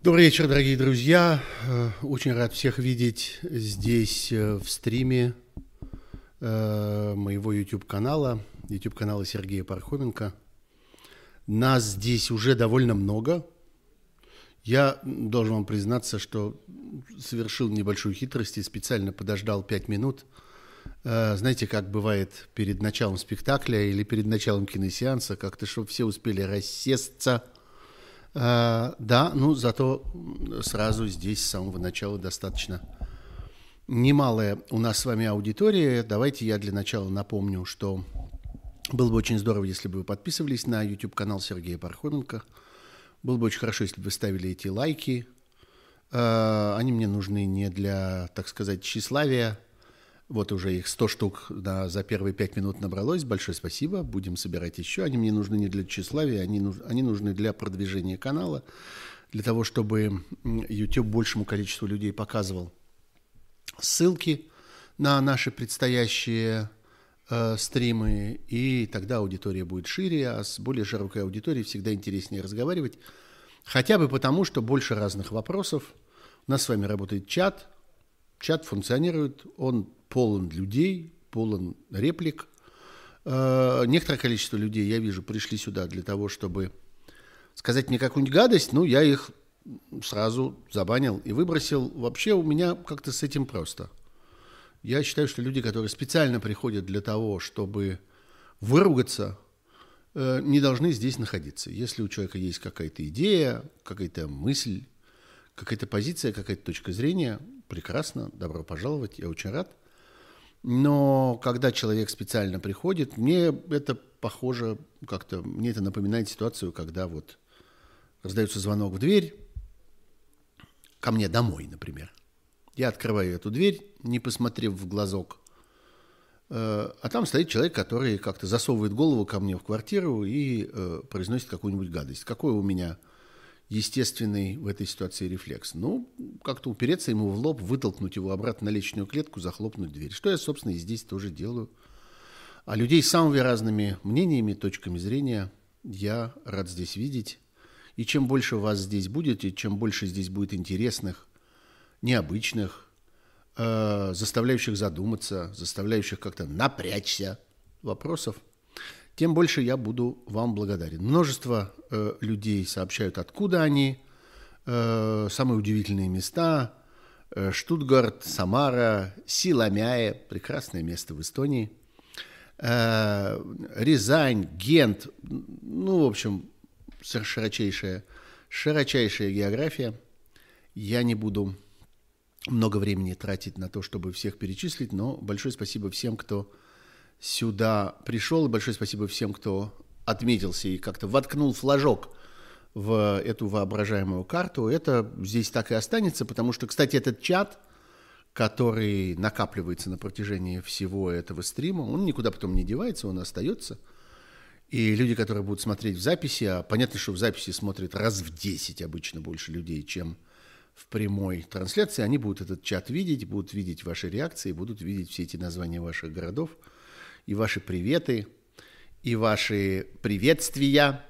Добрый вечер, дорогие друзья. Очень рад всех видеть здесь в стриме моего YouTube-канала Сергея Пархоменко. Нас здесь уже довольно много. Я должен вам признаться, что совершил небольшую хитрость и специально подождал 5 минут. Знаете, как бывает перед началом спектакля или перед началом киносеанса, как-то, чтобы все успели рассесться. Да, зато сразу здесь с самого начала достаточно немалая у нас с вами аудитория. Давайте я для начала напомню, что было бы очень здорово, если бы вы подписывались на YouTube-канал Сергея Пархоменко. Было бы очень хорошо, если бы вы ставили эти лайки. Они мне нужны не для, так сказать, тщеславия. Вот уже их 100 штук за первые 5 минут набралось. Большое спасибо. Будем собирать еще. Они мне нужны не для тщеславия, они нужны для продвижения канала, для того, чтобы YouTube большему количеству людей показывал ссылки на наши предстоящие стримы, и тогда аудитория будет шире, а с более широкой аудиторией всегда интереснее разговаривать. Хотя бы потому, что больше разных вопросов. У нас с вами работает чат. Чат функционирует, он полон людей, полон реплик. Некоторое количество людей, я вижу, пришли сюда для того, чтобы сказать мне какую-нибудь гадость, я их сразу забанил и выбросил. Вообще у меня как-то с этим просто. Я считаю, что люди, которые специально приходят для того, чтобы выругаться, не должны здесь находиться. Если у человека есть какая-то идея, какая-то мысль, какая-то позиция, какая-то точка зрения, прекрасно, добро пожаловать, я очень рад. Но когда человек специально приходит, мне это похоже, как-то, мне это напоминает ситуацию, когда вот раздается звонок в дверь, ко мне домой, например. Я открываю эту дверь, не посмотрев в глазок, а там стоит человек, который как-то засовывает голову ко мне в квартиру и произносит какую-нибудь гадость. Какой у меня естественный в этой ситуации рефлекс? Как-то упереться ему в лоб, вытолкнуть его обратно на лестничную клетку, захлопнуть дверь. Что я, собственно, и здесь тоже делаю. А людей с самыми разными мнениями, точками зрения я рад здесь видеть. И чем больше вас здесь будет, и чем больше здесь будет интересных, необычных, заставляющих задуматься, заставляющих как-то напрячься вопросов, тем больше я буду вам благодарен. Множество людей сообщают, откуда они. Самые удивительные места. Штутгарт, Самара, Силамяе, прекрасное место в Эстонии. Рязань, Гент. В общем, широчайшая география. Я не буду много времени тратить на то, чтобы всех перечислить, но большое спасибо всем, кто сюда пришел, и большое спасибо всем, кто отметился и как-то воткнул флажок в эту воображаемую карту. Это здесь так и останется, потому что, кстати, этот чат, который накапливается на протяжении всего этого стрима, он никуда потом не девается, он остается. И люди, которые будут смотреть в записи, а понятно, что в записи смотрят раз в 10 обычно больше людей, чем в прямой трансляции, они будут этот чат видеть, будут видеть ваши реакции, будут видеть все эти названия ваших городов, и ваши приветы, и ваши приветствия.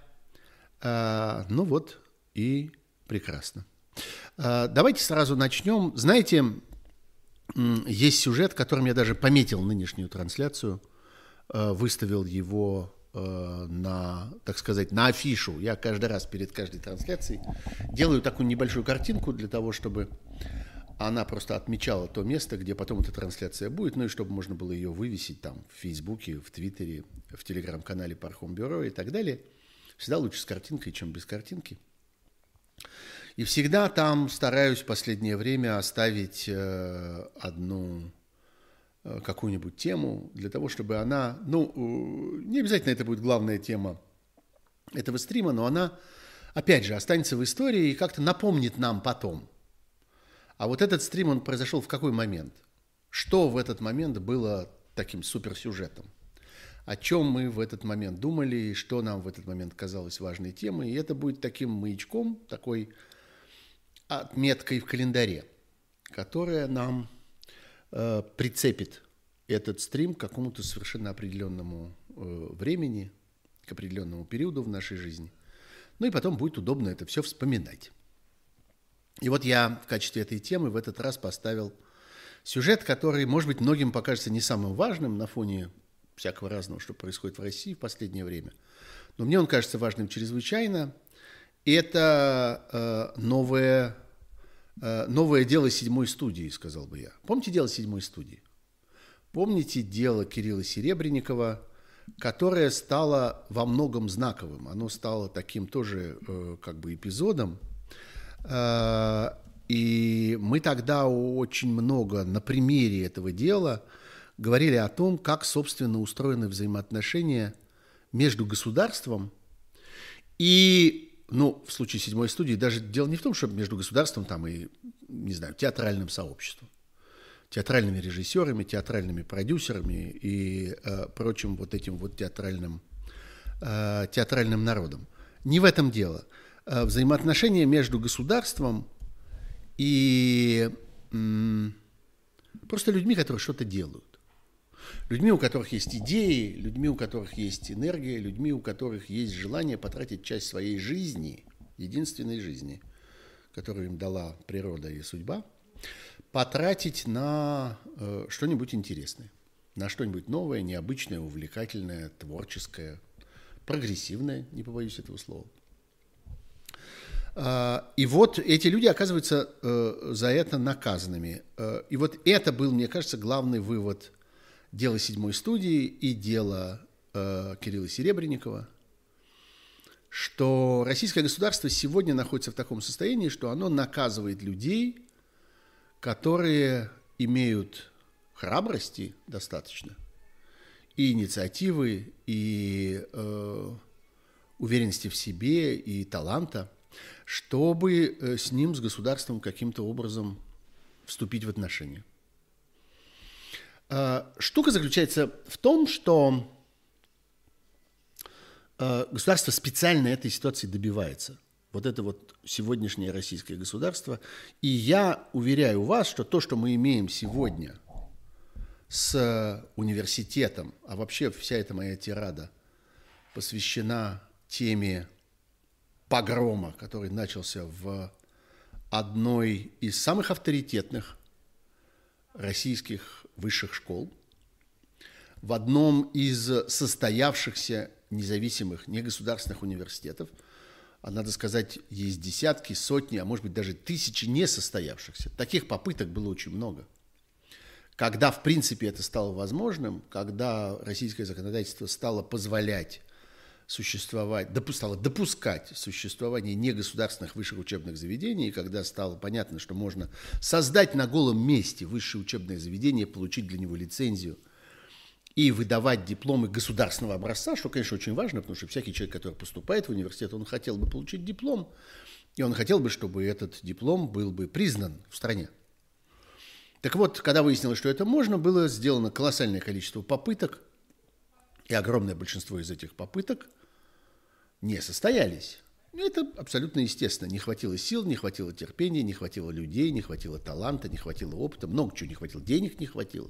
И прекрасно. Давайте сразу начнем. Знаете, есть сюжет, которым я даже пометил нынешнюю трансляцию, выставил его так сказать, на афишу. Я каждый раз перед каждой трансляцией делаю такую небольшую картинку для того, чтобы она просто отмечала то место, где потом эта трансляция будет, и чтобы можно было ее вывесить там в Фейсбуке, в Твиттере, в Телеграм-канале Пархом Бюро и так далее. Всегда лучше с картинкой, чем без картинки. И всегда там стараюсь в последнее время оставить одну какую-нибудь тему для того, чтобы она, не обязательно это будет главная тема этого стрима, но она, опять же, останется в истории и как-то напомнит нам потом. А вот этот стрим, он произошел в какой момент? Что в этот момент было таким суперсюжетом? О чем мы в этот момент думали, и что нам в этот момент казалось важной темой? И это будет таким маячком, такой отметкой в календаре, которая нам прицепит этот стрим к какому-то совершенно определенному времени, к определенному периоду в нашей жизни. И потом будет удобно это все вспоминать. И вот я в качестве этой темы в этот раз поставил сюжет, который, может быть, многим покажется не самым важным на фоне всякого разного, что происходит в России в последнее время. Но мне он кажется важным чрезвычайно. Это новое дело седьмой студии, сказал бы я. Помните дело седьмой студии? Помните дело Кирилла Серебренникова, которое стало во многом знаковым. Оно стало таким тоже как бы эпизодом. И мы тогда очень много на примере этого дела говорили о том, как, собственно, устроены взаимоотношения между государством и, в случае седьмой студии, даже дело не в том, что между государством там и, не знаю, театральным сообществом, театральными режиссерами, театральными продюсерами и прочим вот этим вот театральным народом. Не в этом дело. Взаимоотношения между государством и просто людьми, которые что-то делают. Людьми, у которых есть идеи, людьми, у которых есть энергия, людьми, у которых есть желание потратить часть своей жизни, единственной жизни, которую им дала природа и судьба, потратить на что-нибудь интересное, на что-нибудь новое, необычное, увлекательное, творческое, прогрессивное, не побоюсь этого слова. И вот эти люди оказываются за это наказанными. И вот это был, мне кажется, главный вывод дела седьмой студии и дела Кирилла Серебренникова, что российское государство сегодня находится в таком состоянии, что оно наказывает людей, которые имеют храбрости достаточно, и инициативы, и уверенности в себе, и таланта, чтобы с ним, с государством, каким-то образом вступить в отношения. Штука заключается в том, что государство специально этой ситуации добивается. Вот это вот сегодняшнее российское государство. И я уверяю вас, что то, что мы имеем сегодня с университетом, а вообще вся эта моя тирада посвящена теме погрома, который начался в одной из самых авторитетных российских высших школ, в одном из состоявшихся независимых негосударственных университетов. А надо сказать, есть десятки, сотни, а может быть даже тысячи несостоявшихся. Таких попыток было очень много. Когда, в принципе, это стало возможным, когда российское законодательство стало позволять стало допускать существование негосударственных высших учебных заведений, и когда стало понятно, что можно создать на голом месте высшее учебное заведение, получить для него лицензию и выдавать дипломы государственного образца, что, конечно, очень важно, потому что всякий человек, который поступает в университет, он хотел бы получить диплом, и он хотел бы, чтобы этот диплом был бы признан в стране. Так вот, когда выяснилось, что это можно, было сделано колоссальное количество попыток, и огромное большинство из этих попыток не состоялись. Это абсолютно естественно. Не хватило сил, не хватило терпения, не хватило людей, не хватило таланта, не хватило опыта, много чего не хватило, денег не хватило.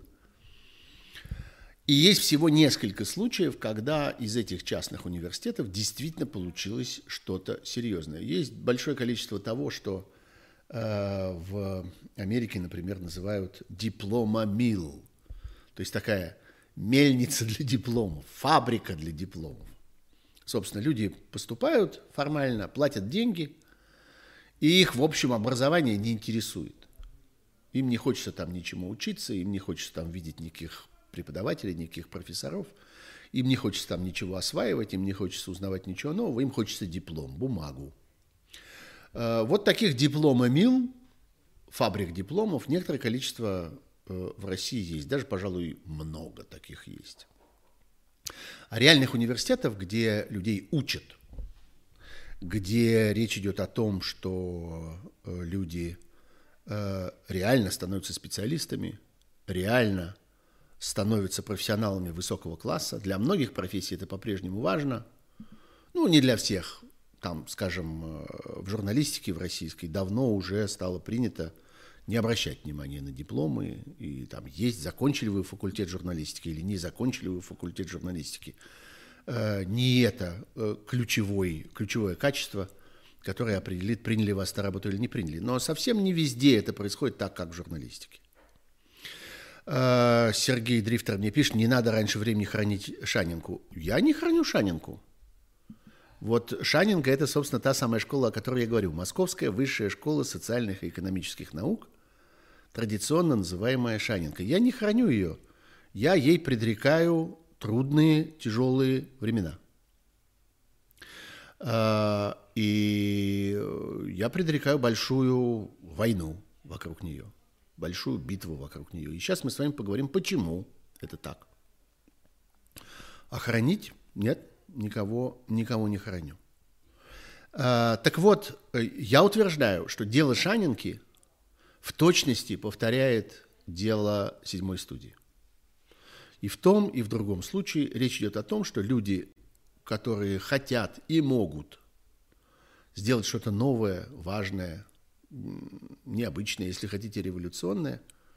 И есть всего несколько случаев, когда из этих частных университетов действительно получилось что-то серьезное. Есть большое количество того, что в Америке, например, называют диплома-милл. То есть такая мельница для дипломов, фабрика для дипломов. Собственно, люди поступают формально, платят деньги, и их, в общем, образование не интересует. Им не хочется там ничему учиться, им не хочется там видеть никаких преподавателей, никаких профессоров, им не хочется там ничего осваивать, им не хочется узнавать ничего нового, им хочется диплом, бумагу. Вот таких диплома-милл, фабрик дипломов, некоторое количество в России есть, даже, пожалуй, много таких есть. А реальных университетов, где людей учат, где речь идет о том, что люди реально становятся специалистами, реально становятся профессионалами высокого класса. Для многих профессий это по-прежнему важно. Не для всех. Там, скажем, в журналистике в российской давно уже стало принято не обращать внимания на дипломы, и там есть, закончили вы факультет журналистики или не закончили вы факультет журналистики. Не это ключевое качество который определит, приняли вас на работу или не приняли. Но совсем не везде это происходит так, как в журналистике. Сергей Дрифтер мне пишет, не надо раньше времени хранить Шанинку. Я не храню Шанинку. Вот Шанинка – это, собственно, та самая школа, о которой я говорю. Московская высшая школа социальных и экономических наук, традиционно называемая Шанинка. Я не храню ее. Я ей предрекаю трудные, тяжелые времена. И я предрекаю большую войну вокруг нее, большую битву вокруг нее. И сейчас мы с вами поговорим, почему это так. А хранить? Нет, никого не храню. Так вот, я утверждаю, что дело Шанинки в точности повторяет дело седьмой студии. И в том, и в другом случае речь идет о том, что люди, которые хотят и могут сделать что-то новое, важное, необычное, если хотите, революционное,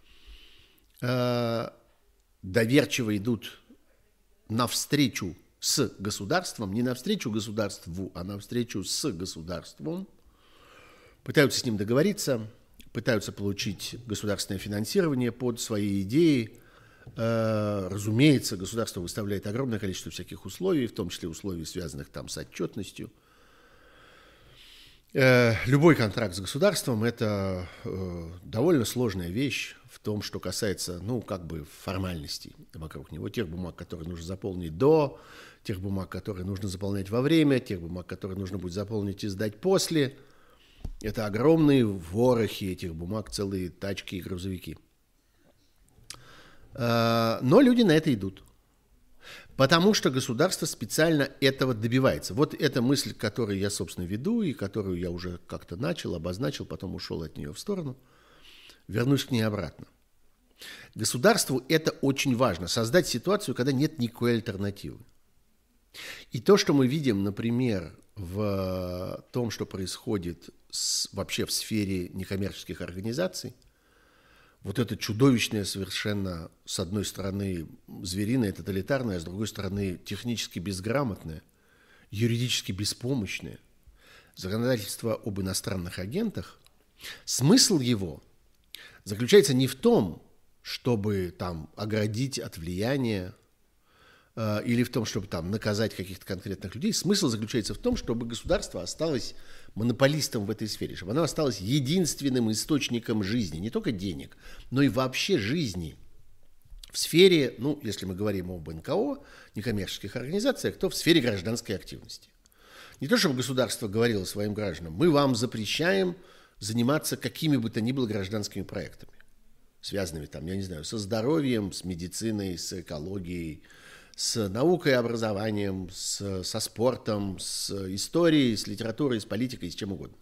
доверчиво идут навстречу с государством, не навстречу государству, а навстречу с государством, пытаются с ним договориться, пытаются получить государственное финансирование под свои идеи. Разумеется, государство выставляет огромное количество всяких условий, в том числе условий, связанных там с отчетностью. Любой контракт с государством – это довольно сложная вещь в том, что касается, формальностей вокруг него. Тех бумаг, которые нужно заполнить до, тех бумаг, которые нужно заполнять во время, тех бумаг, которые нужно будет заполнить и сдать после. Это огромные ворохи этих бумаг, целые тачки и грузовики. Но люди на это идут. Потому что государство специально этого добивается. Вот эта мысль, которую я, собственно, веду, и которую я уже как-то обозначил, потом ушел от нее в сторону. Вернусь к ней обратно. Государству это очень важно. Создать ситуацию, когда нет никакой альтернативы. И то, что мы видим, например, в том, что происходит вообще в сфере некоммерческих организаций, вот это чудовищное совершенно, с одной стороны, звериное, тоталитарное, а с другой стороны, технически безграмотное, юридически беспомощное законодательство об иностранных агентах, смысл его заключается не в том, чтобы там оградить от влияния или в том, чтобы там наказать каких-то конкретных людей. Смысл заключается в том, чтобы государство осталось монополистом в этой сфере, чтобы оно осталось единственным источником жизни, не только денег, но и вообще жизни в сфере, если мы говорим об НКО, некоммерческих организациях, то в сфере гражданской активности. Не то, чтобы государство говорило своим гражданам, мы вам запрещаем заниматься какими бы то ни было гражданскими проектами, связанными со здоровьем, с медициной, с экологией, с наукой и образованием, со спортом, с историей, с литературой, с политикой, с чем угодно.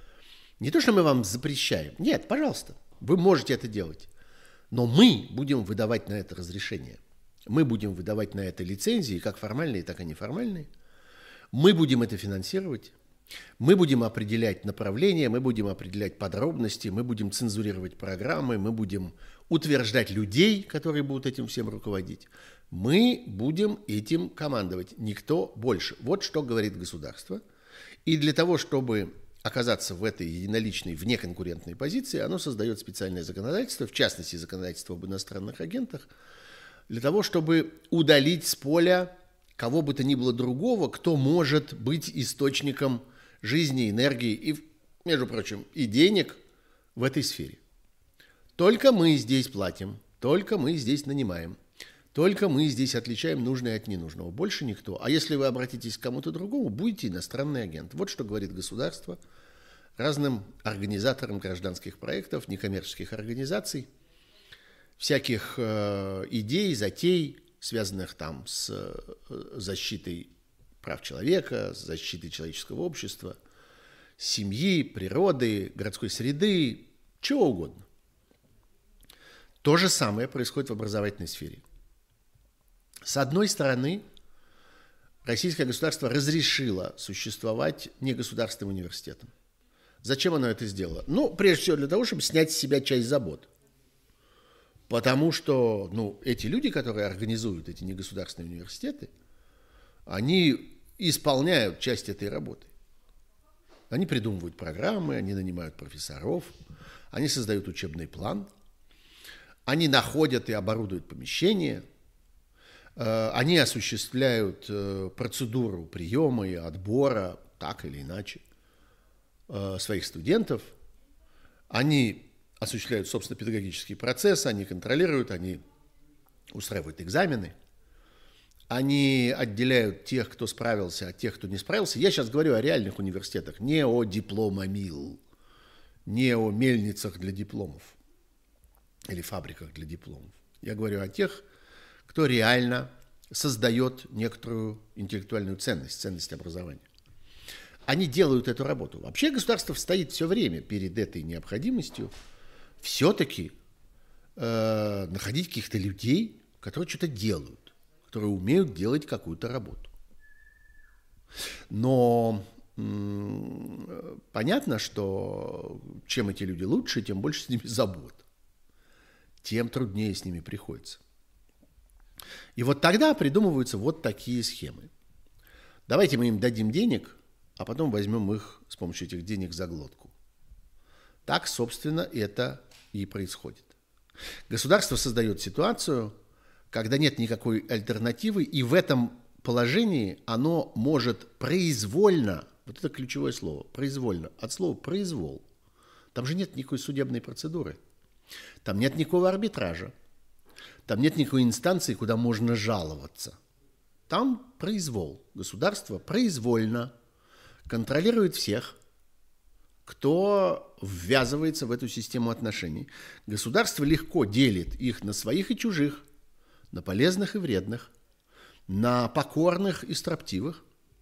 Не то, что мы вам запрещаем. Нет, пожалуйста, вы можете это делать. Но мы будем выдавать на это разрешение. Мы будем выдавать на это лицензии, как формальные, так и неформальные. Мы будем это финансировать. Мы будем определять направления, мы будем определять подробности, мы будем цензурировать программы, мы будем утверждать людей, которые будут этим всем руководить. Мы будем этим командовать, никто больше. Вот что говорит государство. И для того, чтобы оказаться в этой единоличной, внеконкурентной позиции, оно создает специальное законодательство, в частности, законодательство об иностранных агентах, для того, чтобы удалить с поля кого бы то ни было другого, кто может быть источником жизни, энергии и, между прочим, и денег в этой сфере. Только мы здесь платим, только мы здесь нанимаем. Только мы здесь отличаем нужное от ненужного. Больше никто. А если вы обратитесь к кому-то другому, будете иностранный агент. Вот что говорит государство разным организаторам гражданских проектов, некоммерческих организаций, всяких идей, затей, связанных там с защитой прав человека, с защитой человеческого общества, семьи, природы, городской среды, чего угодно. То же самое происходит в образовательной сфере. С одной стороны, российское государство разрешило существовать негосударственным университетам. Зачем оно это сделало? Прежде всего для того, чтобы снять с себя часть забот. Потому что, эти люди, которые организуют эти негосударственные университеты, они исполняют часть этой работы. Они придумывают программы, они нанимают профессоров, они создают учебный план, они находят и оборудуют помещение, они осуществляют процедуру приема и отбора, так или иначе, своих студентов, они осуществляют, собственно, педагогический процесс, они контролируют, они устраивают экзамены, они отделяют тех, кто справился, от тех, кто не справился. Я сейчас говорю о реальных университетах, не о дипломомил, не о мельницах для дипломов или фабриках для дипломов. Я говорю о тех, кто реально создает некоторую интеллектуальную ценность, ценность образования. Они делают эту работу. Вообще государство стоит все время перед этой необходимостью все-таки находить каких-то людей, которые что-то делают, которые умеют делать какую-то работу. Но понятно, что чем эти люди лучше, тем больше с ними забот, тем труднее с ними приходится. И вот тогда придумываются вот такие схемы. Давайте мы им дадим денег, а потом возьмем их с помощью этих денег за глотку. Так, собственно, это и происходит. Государство создает ситуацию, когда нет никакой альтернативы, и в этом положении оно может произвольно, вот это ключевое слово, произвольно, от слова произвол, там же нет никакой судебной процедуры, там нет никакого арбитража, там нет никакой инстанции, куда можно жаловаться. Там произвол. Государство произвольно контролирует всех, кто ввязывается в эту систему отношений. Государство легко делит их на своих и чужих, на полезных и вредных, на покорных и строптивых,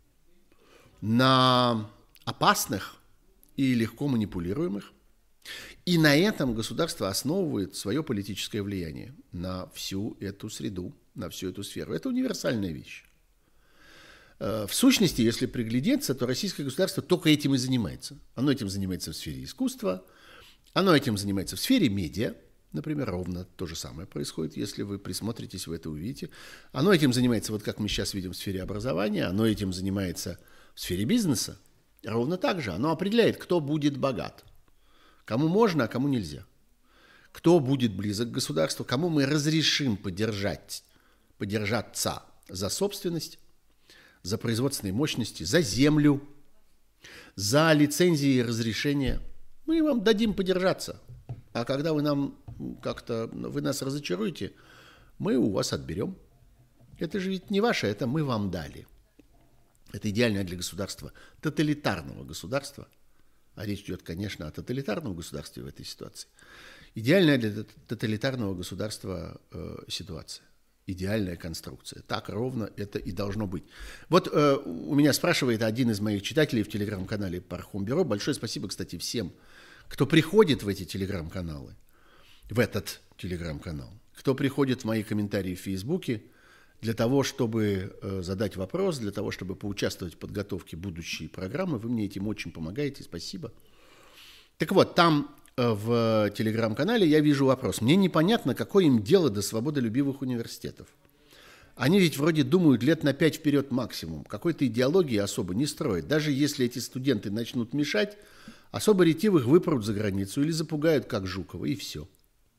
на опасных и легко манипулируемых. И на этом государство основывает свое политическое влияние на всю эту среду, на всю эту сферу. Это универсальная вещь. В сущности, если приглядеться, то российское государство только этим и занимается. Оно этим занимается в сфере искусства, оно этим занимается в сфере медиа. Например, ровно то же самое происходит, если вы присмотритесь, вы это увидите. Оно этим занимается, вот как мы сейчас видим, в сфере образования, оно этим занимается в сфере бизнеса. Ровно так же. Оно определяет, кто будет богат. Кому можно, а кому нельзя. Кто будет близок к государству, кому мы разрешим подержаться за собственность, за производственные мощности, за землю, за лицензии и разрешения. Мы вам дадим подержаться. А когда вы нас разочаруете, мы у вас отберем. Это же ведь не ваше, это мы вам дали. Это идеальное для государства, тоталитарного государства. А речь идет, конечно, о тоталитарном государстве в этой ситуации. Идеальная для тоталитарного государства ситуация. Идеальная конструкция. Так ровно это и должно быть. Вот у меня спрашивает один из моих читателей в телеграм-канале Пархом-Бюро. Большое спасибо, кстати, всем, кто приходит в эти телеграм-каналы, в этот телеграм-канал, кто приходит в мои комментарии в Фейсбуке для того, чтобы задать вопрос, для того, чтобы поучаствовать в подготовке будущей программы. Вы мне этим очень помогаете, спасибо. Так вот, там в телеграм-канале я вижу вопрос. Мне непонятно, какое им дело до свободолюбивых университетов. Они ведь вроде думают лет на 5 вперед максимум. Какой-то идеологии особо не строят. Даже если эти студенты начнут мешать, особо ретивых выпрут за границу или запугают, как Жукова, и все.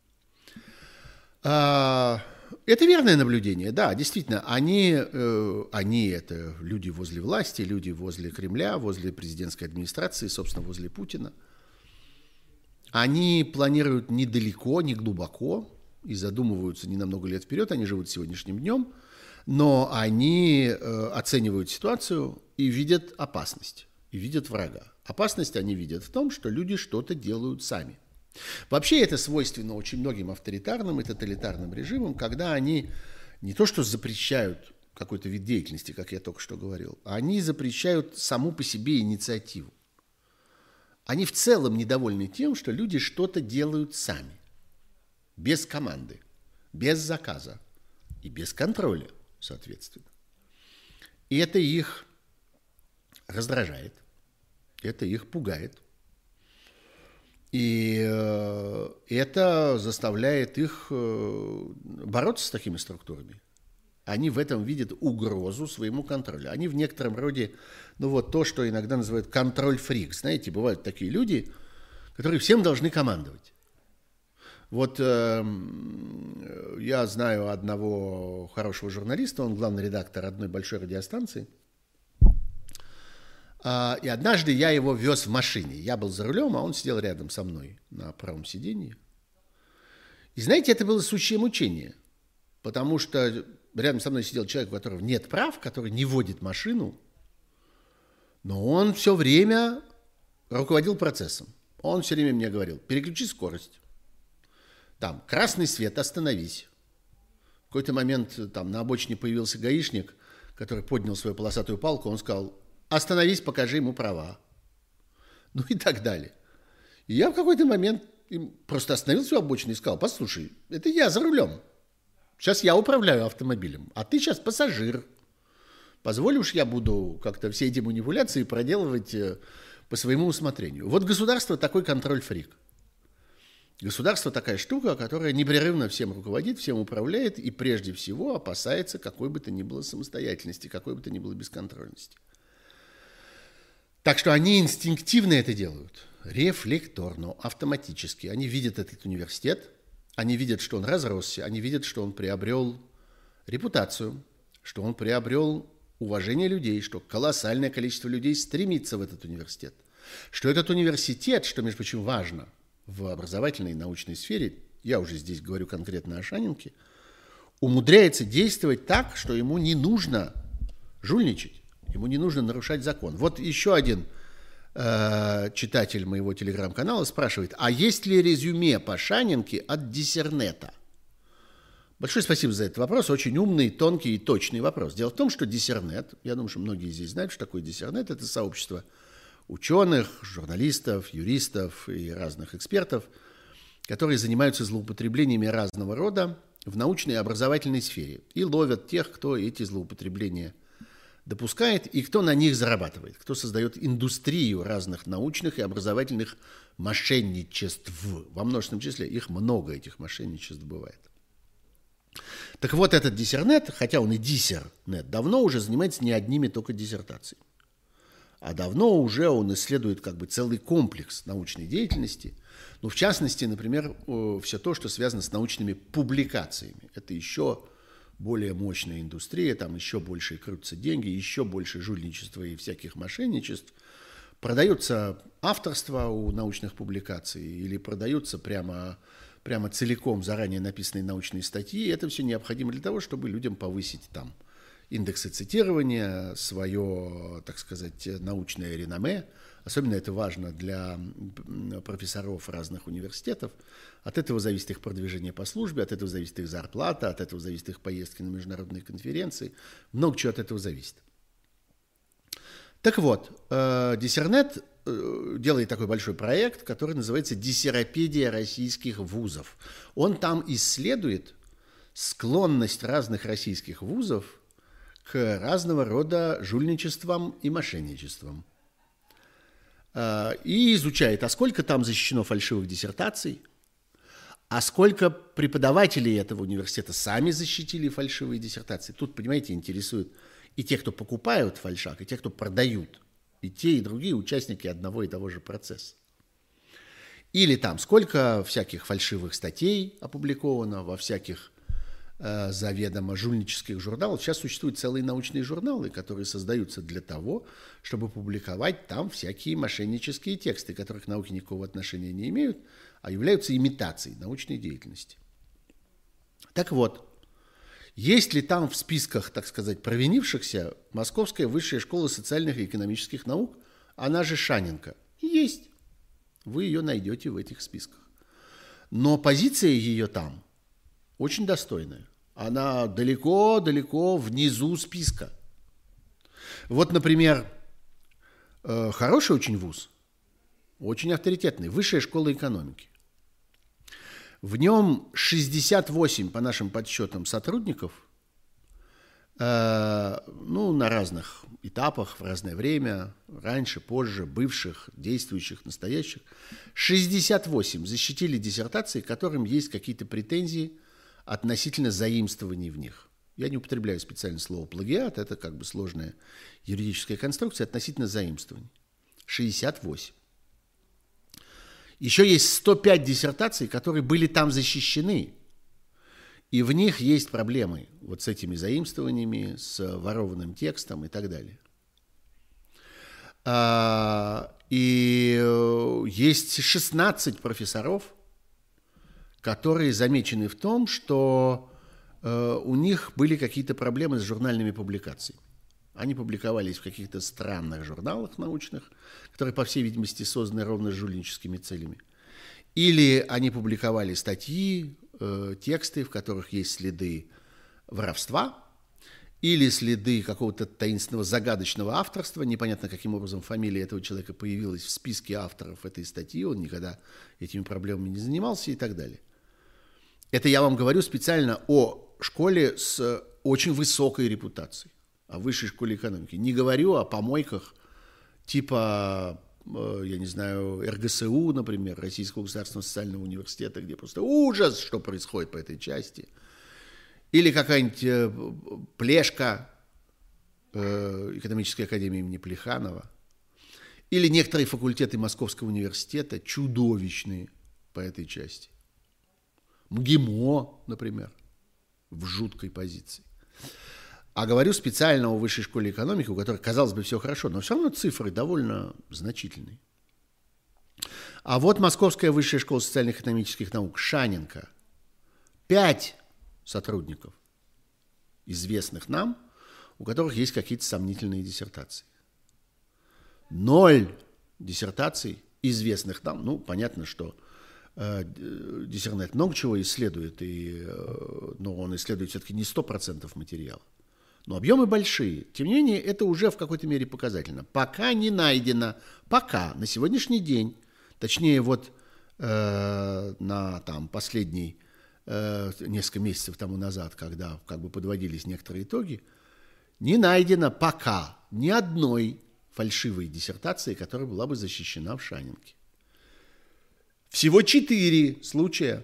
Это верное наблюдение, да, действительно. Они это люди возле власти, люди возле Кремля, возле президентской администрации, собственно, возле Путина. Они планируют не далеко, не глубоко и задумываются не на много лет вперед. Они живут сегодняшним днем, но они оценивают ситуацию и видят опасность, и видят врага. Опасность они видят в том, что люди что-то делают сами. Вообще это свойственно очень многим авторитарным и тоталитарным режимам, когда они не то что запрещают какой-то вид деятельности, как я только что говорил, а они запрещают саму по себе инициативу. Они в целом недовольны тем, что люди что-то делают сами, без команды, без заказа и без контроля, соответственно. И это их раздражает, это их пугает. И это заставляет их бороться с такими структурами. Они в этом видят угрозу своему контролю. Они в некотором роде, ну вот то, что иногда называют контроль-фрик. Знаете, бывают такие люди, которые всем должны командовать. Вот я знаю одного хорошего журналиста, он главный редактор одной большой радиостанции. И однажды я его вез в машине. Я был за рулем, а он сидел рядом со мной на правом сиденье. И знаете, это было сущее мучение. Потому что рядом со мной сидел человек, у которого нет прав, который не водит машину. Но он все время руководил процессом. Он все время мне говорил: переключи скорость. Там, красный свет, остановись. В какой-то момент там на обочине появился гаишник, который поднял свою полосатую палку, он сказал: остановись, покажи ему права. Ну и так далее. И я в какой-то момент просто остановился у обочины и сказал: послушай, это я за рулем. Сейчас я управляю автомобилем, а ты сейчас пассажир. Позволишь, я буду как-то все эти манипуляции проделывать по своему усмотрению. Вот государство такой контроль-фрик. Государство такая штука, которая непрерывно всем руководит, всем управляет и прежде всего опасается какой бы то ни было самостоятельности, какой бы то ни было бесконтрольности. Так что они инстинктивно это делают, рефлекторно, автоматически. Они видят этот университет, они видят, что он разросся, они видят, что он приобрел репутацию, что он приобрел уважение людей, что колоссальное количество людей стремится в этот университет, что этот университет, что, между прочим, важно в образовательной и научной сфере, я уже здесь говорю конкретно о Шанинке, умудряется действовать так, что ему не нужно жульничать. Ему не нужно нарушать закон. Вот еще один читатель моего телеграм-канала спрашивает: а есть ли резюме по Шанинке от Диссернета? Большое спасибо за этот вопрос. Очень умный, тонкий и точный вопрос. Дело в том, что Диссернет, я думаю, что многие здесь знают, что такое Диссернет. Это сообщество ученых, журналистов, юристов и разных экспертов, которые занимаются злоупотреблениями разного рода в научной и образовательной сфере и ловят тех, кто эти злоупотребления допускает и кто на них зарабатывает, кто создает индустрию разных научных и образовательных мошенничеств. Во множественном числе их много, этих мошенничеств бывает. Так вот, этот Диссернет, хотя он и Диссернет, давно уже занимается не одними только диссертациями. А давно уже он исследует как бы целый комплекс научной деятельности. Ну, в частности, например, все то, что связано с научными публикациями. Это еще более мощная индустрия, там еще больше крутятся деньги, еще больше жульничества и всяких мошенничеств. Продается авторство у научных публикаций или продаются прямо целиком заранее написанные научные статьи. Это все необходимо для того, чтобы людям повысить там индексы цитирования, свое, так сказать, научное реноме. Особенно это важно для профессоров разных университетов. От этого зависит их продвижение по службе, от этого зависит их зарплата, от этого зависит их поездки на международные конференции. Много чего от этого зависит. Так вот, Диссернет делает такой большой проект, который называется «Диссеропедия российских вузов». Он там исследует склонность разных российских вузов к разного рода жульничествам и мошенничествам. И изучает, а сколько там защищено фальшивых диссертаций, а сколько преподавателей этого университета сами защитили фальшивые диссертации. Тут, понимаете, интересует и те, кто покупают фальшак, и те, кто продают, и те, и другие участники одного и того же процесса. Или там сколько всяких фальшивых статей опубликовано во всяких заведомо жульнических журналов. Сейчас существуют целые научные журналы, которые создаются для того, чтобы публиковать там всякие мошеннические тексты, которые к науке никакого отношения не имеют, а являются имитацией научной деятельности. Так вот, есть ли там в списках, так сказать, провинившихся Московская высшая школа социальных и экономических наук, она же Шанинка? Есть. Вы ее найдете в этих списках. Но позиция ее там очень достойная. Она далеко-далеко внизу списка. Вот, например, хороший очень вуз, очень авторитетный, Высшая школа экономики. В нем 68, по нашим подсчетам, сотрудников, на разных этапах, в разное время, раньше, позже, бывших, действующих, настоящих. 68 защитили диссертации, которым есть какие-то претензии относительно заимствований в них. Я не употребляю специально слово плагиат, это как бы сложная юридическая конструкция относительно заимствований. 68. Еще есть 105 диссертаций, которые были там защищены. И в них есть проблемы вот с этими заимствованиями, с ворованным текстом и так далее. И есть 16 профессоров, которые замечены в том, что у них были какие-то проблемы с журнальными публикациями. Они публиковались в каких-то странных журналах научных, которые, по всей видимости, созданы ровно с жульническими целями. Или они публиковали статьи, тексты, в которых есть следы воровства, или следы какого-то таинственного загадочного авторства. Непонятно, каким образом фамилия этого человека появилась в списке авторов этой статьи, он никогда этими проблемами не занимался и так далее. Это я вам говорю специально о школе с очень высокой репутацией, о высшей школе экономики. Не говорю о помойках типа, я не знаю, РГСУ, например, Российского государственного социального университета, где просто ужас, что происходит по этой части. Или какая-нибудь Плешка, экономической академии имени Плеханова. Или некоторые факультеты Московского университета, чудовищные по этой части. МГИМО, например, в жуткой позиции. А говорю специально о высшей школе экономики, у которой, казалось бы, все хорошо, но все равно цифры довольно значительные. А вот Московская высшая школа социально-экономических наук, Шаненко. 5 сотрудников, известных нам, у которых есть какие-то сомнительные диссертации. 0 диссертаций, известных нам. Ну, понятно, что диссернет много чего исследует, но он исследует все-таки не 100% материала. Но объемы большие. Тем не менее, это уже в какой-то мере показательно. Пока не найдено, на сегодняшний день, точнее, вот на последний несколько месяцев тому назад, когда как бы подводились некоторые итоги, не найдено пока ни одной фальшивой диссертации, которая была бы защищена в Шаненке. Всего 4 случая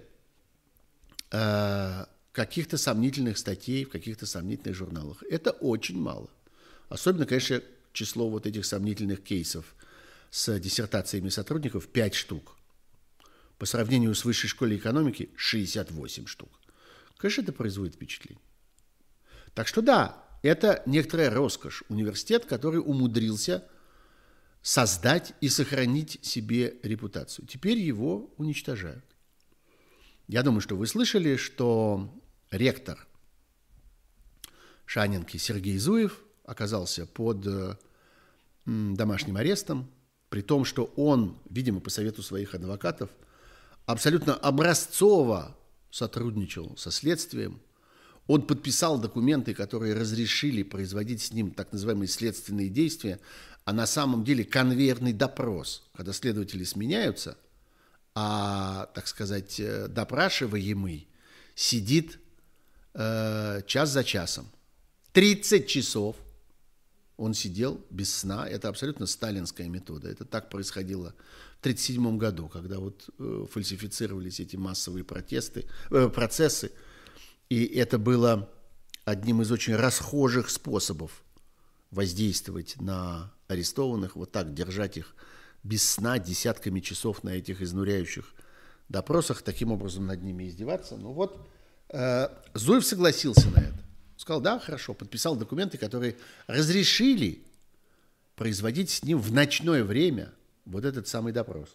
каких-то сомнительных статей в каких-то сомнительных журналах. Это очень мало. Особенно, конечно, число вот этих сомнительных кейсов с диссертациями сотрудников 5 штук. По сравнению с высшей школой экономики 68 штук. Конечно, это производит впечатление. Так что да, это некоторая роскошь. Университет, который умудрился создать и сохранить себе репутацию. Теперь его уничтожают. Я думаю, что вы слышали, что ректор Шаненки Сергей Зуев оказался под домашним арестом, при том, что он, видимо, по совету своих адвокатов, абсолютно образцово сотрудничал со следствием. Он подписал документы, которые разрешили производить с ним так называемые следственные действия, а на самом деле конвейерный допрос, когда следователи сменяются, а, так сказать, допрашиваемый сидит час за часом. 30 часов он сидел без сна. Это абсолютно сталинская метода. Это так происходило в 1937 году, когда вот фальсифицировались эти массовые процессы. И это было одним из очень расхожих способов воздействовать на арестованных, вот так держать их без сна десятками часов на этих изнуряющих допросах, таким образом над ними издеваться. Ну вот, Зуев согласился на это. Сказал, да, хорошо, подписал документы, которые разрешили производить с ним в ночное время вот этот самый допрос.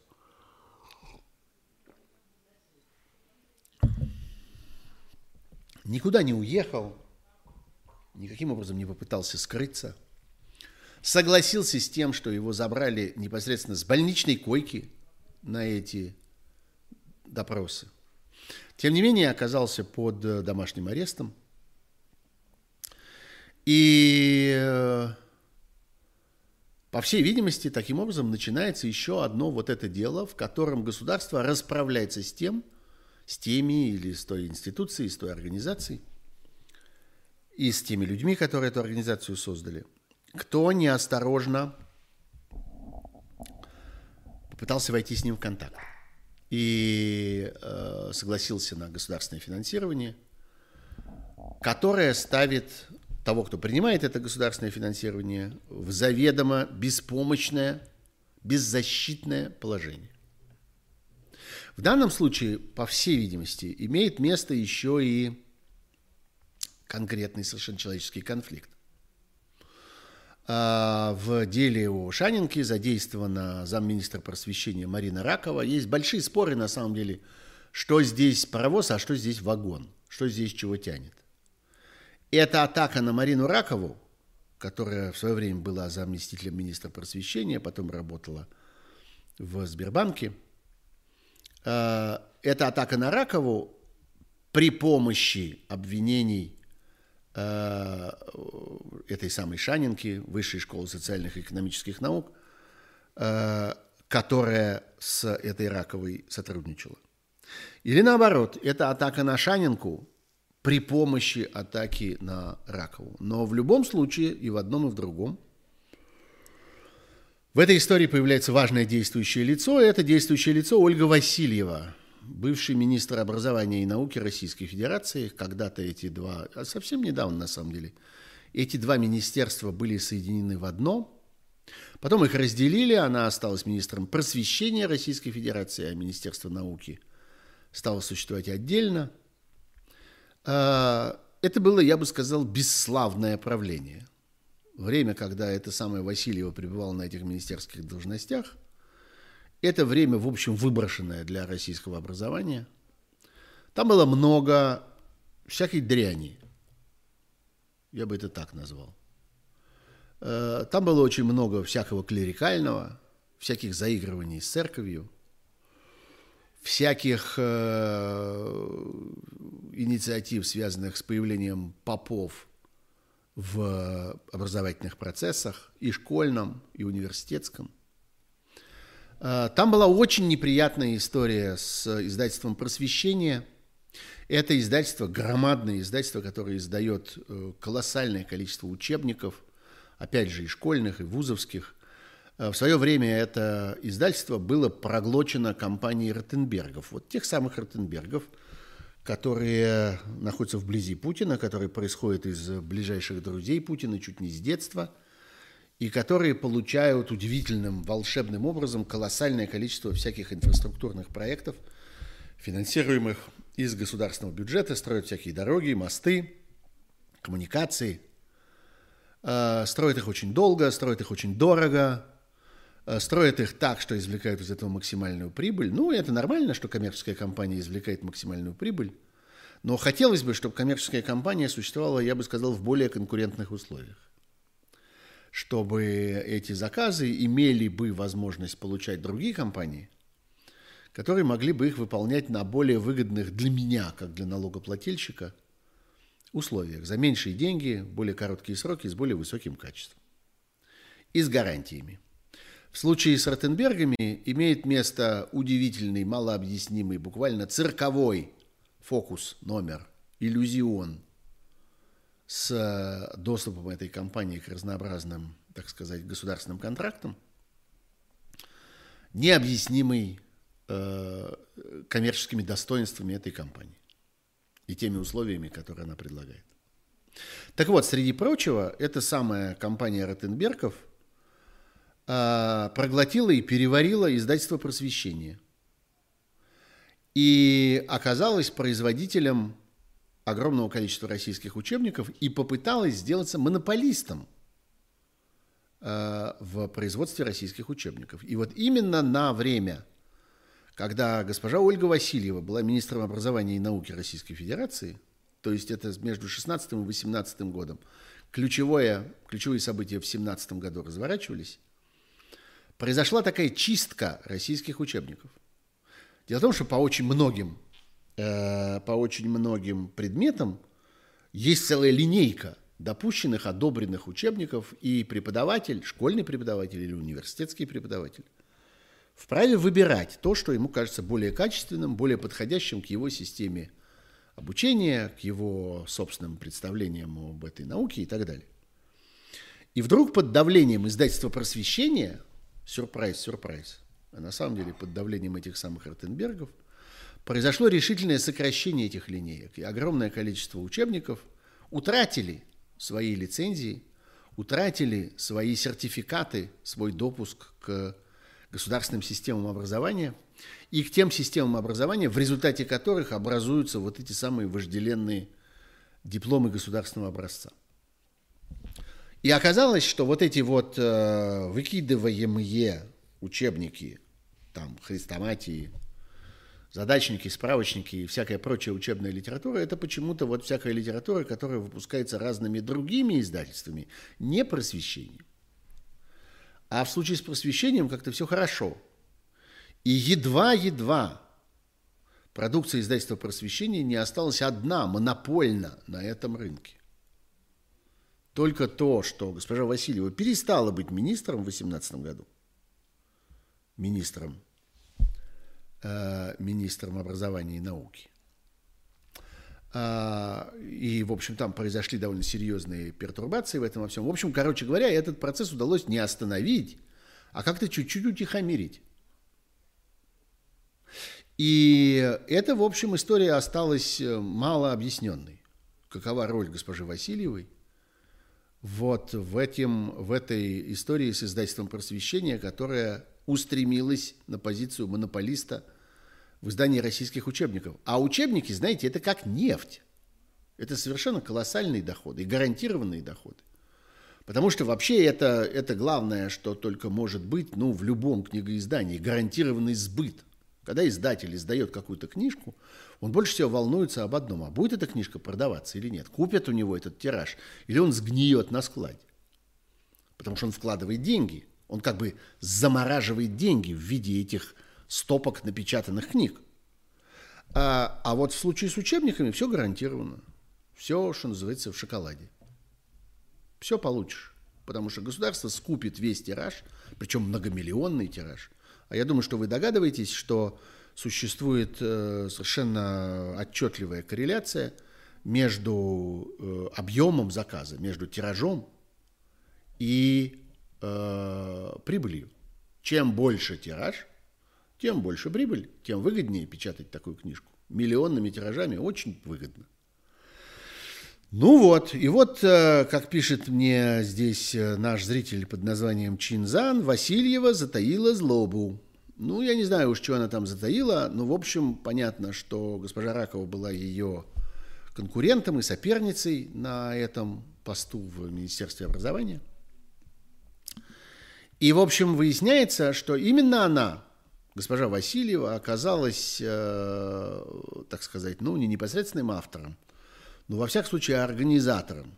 Никуда не уехал, никаким образом не попытался скрыться. Согласился с тем, что его забрали непосредственно с больничной койки на эти допросы. Тем не менее, оказался под домашним арестом. И, по всей видимости, таким образом начинается еще одно вот это дело, в котором государство расправляется с теми или с той институцией, с той организацией, и с теми людьми, которые эту организацию создали, кто неосторожно попытался войти с ним в контакт и согласился на государственное финансирование, которая ставит того, кто принимает это государственное финансирование, в заведомо беспомощное, беззащитное положение. В данном случае, по всей видимости, имеет место еще и конкретный совершенно человеческий конфликт. В деле о Шанинке задействована замминистра просвещения Марина Ракова. Есть большие споры, на самом деле, что здесь паровоз, а что здесь вагон, что здесь чего тянет. Эта атака на Марину Ракову, которая в свое время была заместителем министра просвещения, потом работала в Сбербанке, эта атака на Ракову при помощи обвинений этой самой Шанинки, Высшей школы социальных и экономических наук, которая с этой Раковой сотрудничала. Или наоборот, это атака на Шанинку при помощи атаки на Ракову. Но в любом случае, и в одном, и в другом, в этой истории появляется важное действующее лицо, и это действующее лицо Ольга Васильева, бывший министр образования и науки Российской Федерации. Когда-то эти два, совсем недавно на самом деле, эти два министерства были соединены в одно. Потом их разделили, она осталась министром просвещения Российской Федерации, а Министерство науки стало существовать отдельно. Это было, я бы сказал, бесславное правление. Время, когда эта самая Васильева пребывала на этих министерских должностях, это время, в общем, выброшенное для российского образования. Там было много всякой дряни. Я бы это так назвал. Там было очень много всякого клерикального, всяких заигрываний с церковью, всяких инициатив, связанных с появлением попов в образовательных процессах, и школьном, и университетском. Там была очень неприятная история с издательством «Просвещение». Это издательство, громадное издательство, которое издает колоссальное количество учебников, опять же, и школьных, и вузовских. В свое время это издательство было проглочено компанией Ротенбергов. Вот тех самых Ротенбергов, которые находятся вблизи Путина, которые происходят из ближайших друзей Путина чуть не с детства, и которые получают удивительным, волшебным образом колоссальное количество всяких инфраструктурных проектов, финансируемых из государственного бюджета, строят всякие дороги, мосты, коммуникации. Строят их очень долго, строят их очень дорого, строят их так, что извлекают из этого максимальную прибыль. Ну, это нормально, что коммерческая компания извлекает максимальную прибыль, но хотелось бы, чтобы коммерческая компания существовала, я бы сказал, в более конкурентных условиях. Чтобы эти заказы имели бы возможность получать другие компании, которые могли бы их выполнять на более выгодных для меня, как для налогоплательщика, условиях. За меньшие деньги, более короткие сроки, с более высоким качеством. И с гарантиями. В случае с Ротенбергами имеет место удивительный, малообъяснимый, буквально цирковой фокус, номер, иллюзион с доступом этой компании к разнообразным, так сказать, государственным контрактам, необъяснимый коммерческими достоинствами этой компании и теми условиями, которые она предлагает. Так вот, среди прочего, эта самая компания Ротенбергов проглотила и переварила издательство «Просвещение» и оказалась производителем огромного количества российских учебников и попыталась сделаться монополистом в производстве российских учебников. И вот именно на время, когда госпожа Ольга Васильева была министром образования и науки Российской Федерации, то есть это между 16 и 18 годом, ключевые события в 17 году разворачивались, произошла такая чистка российских учебников. Дело в том, что по очень многим предметам есть целая линейка допущенных, одобренных учебников, и преподаватель, школьный преподаватель или университетский преподаватель вправе выбирать то, что ему кажется более качественным, более подходящим к его системе обучения, к его собственным представлениям об этой науке и так далее. И вдруг под давлением издательства «Просвещение», сюрприз, а на самом деле под давлением этих самых Ротенбергов, произошло решительное сокращение этих линеек, и огромное количество учебников утратили свои лицензии, утратили свои сертификаты, свой допуск к государственным системам образования и к тем системам образования, в результате которых образуются вот эти самые вожделенные дипломы государственного образца. И оказалось, что вот эти вот выкидываемые учебники, там, хрестоматии, задачники, справочники и всякая прочая учебная литература, это почему-то вот всякая литература, которая выпускается разными другими издательствами, не просвещением. А в случае с просвещением как-то все хорошо. И едва-едва продукция издательства просвещения не осталась одна, монопольно на этом рынке. Только то, что госпожа Васильева перестала быть министром в 2018 году, министром образования и науки. И, в общем, там произошли довольно серьезные пертурбации в этом во всем. В общем, короче говоря, этот процесс удалось не остановить, а как-то чуть-чуть утихомирить. И эта, в общем, история осталась мало объясненной. Какова роль госпожи Васильевой вот в этой истории с издательством просвещения, которая устремилась на позицию монополиста в издании российских учебников. А учебники, знаете, это как нефть. Это совершенно колоссальные доходы и гарантированные доходы. Потому что вообще это главное, что только может быть в любом книгоиздании, гарантированный сбыт. Когда издатель издает какую-то книжку, он больше всего волнуется об одном. А будет эта книжка продаваться или нет? Купят у него этот тираж? Или он сгниет на складе? Потому что он вкладывает деньги. Он как бы замораживает деньги в виде этих стопок напечатанных книг. А вот в случае с учебниками все гарантировано. Все, что называется, в шоколаде. Все получишь. Потому что государство скупит весь тираж, причем многомиллионный тираж. А я думаю, что вы догадываетесь, что существует совершенно отчетливая корреляция между объемом заказа, между тиражом и прибылью. Чем больше тираж, тем больше прибыль, тем выгоднее печатать такую книжку. Миллионными тиражами очень выгодно. Ну вот, и вот, как пишет мне здесь наш зритель под названием Чинзан, Васильева затаила злобу. Ну, я не знаю уж, что она там затаила, но, в общем, понятно, что госпожа Ракова была ее конкурентом и соперницей на этом посту в Министерстве образования. И, в общем, выясняется, что именно она, госпожа Васильева, оказалась, так сказать, не непосредственным автором, но, во всяком случае, организатором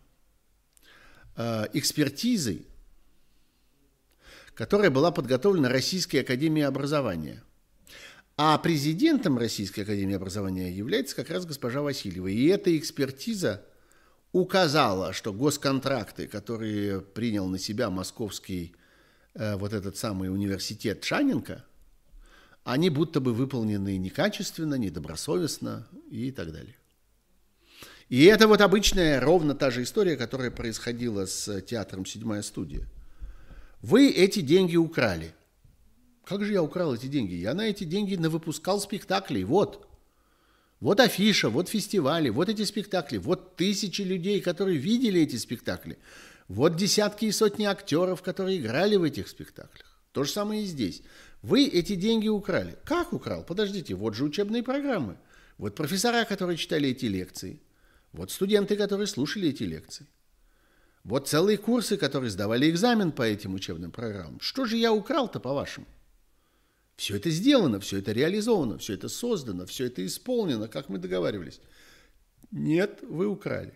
экспертизы, которая была подготовлена Российской академией образования. А президентом Российской академии образования является как раз госпожа Васильева. И эта экспертиза указала, что госконтракты, которые принял на себя московский вот этот самый университет Шаненко, они будто бы выполнены некачественно, недобросовестно и так далее. И это вот обычная, ровно та же история, которая происходила с театром «Седьмая студия». Вы эти деньги украли. Как же я украл эти деньги? Я на эти деньги навыпускал спектаклей. Вот афиша, вот фестивали, вот эти спектакли, вот тысячи людей, которые видели эти спектакли. Вот десятки и сотни актеров, которые играли в этих спектаклях. То же самое и здесь. Вы эти деньги украли. Как украл? Подождите, вот же учебные программы. Вот профессора, которые читали эти лекции. Вот студенты, которые слушали эти лекции. Вот целые курсы, которые сдавали экзамен по этим учебным программам. Что же я украл-то, по-вашему? Все это сделано, все это реализовано, все это создано, все это исполнено, как мы договаривались. Нет, вы украли.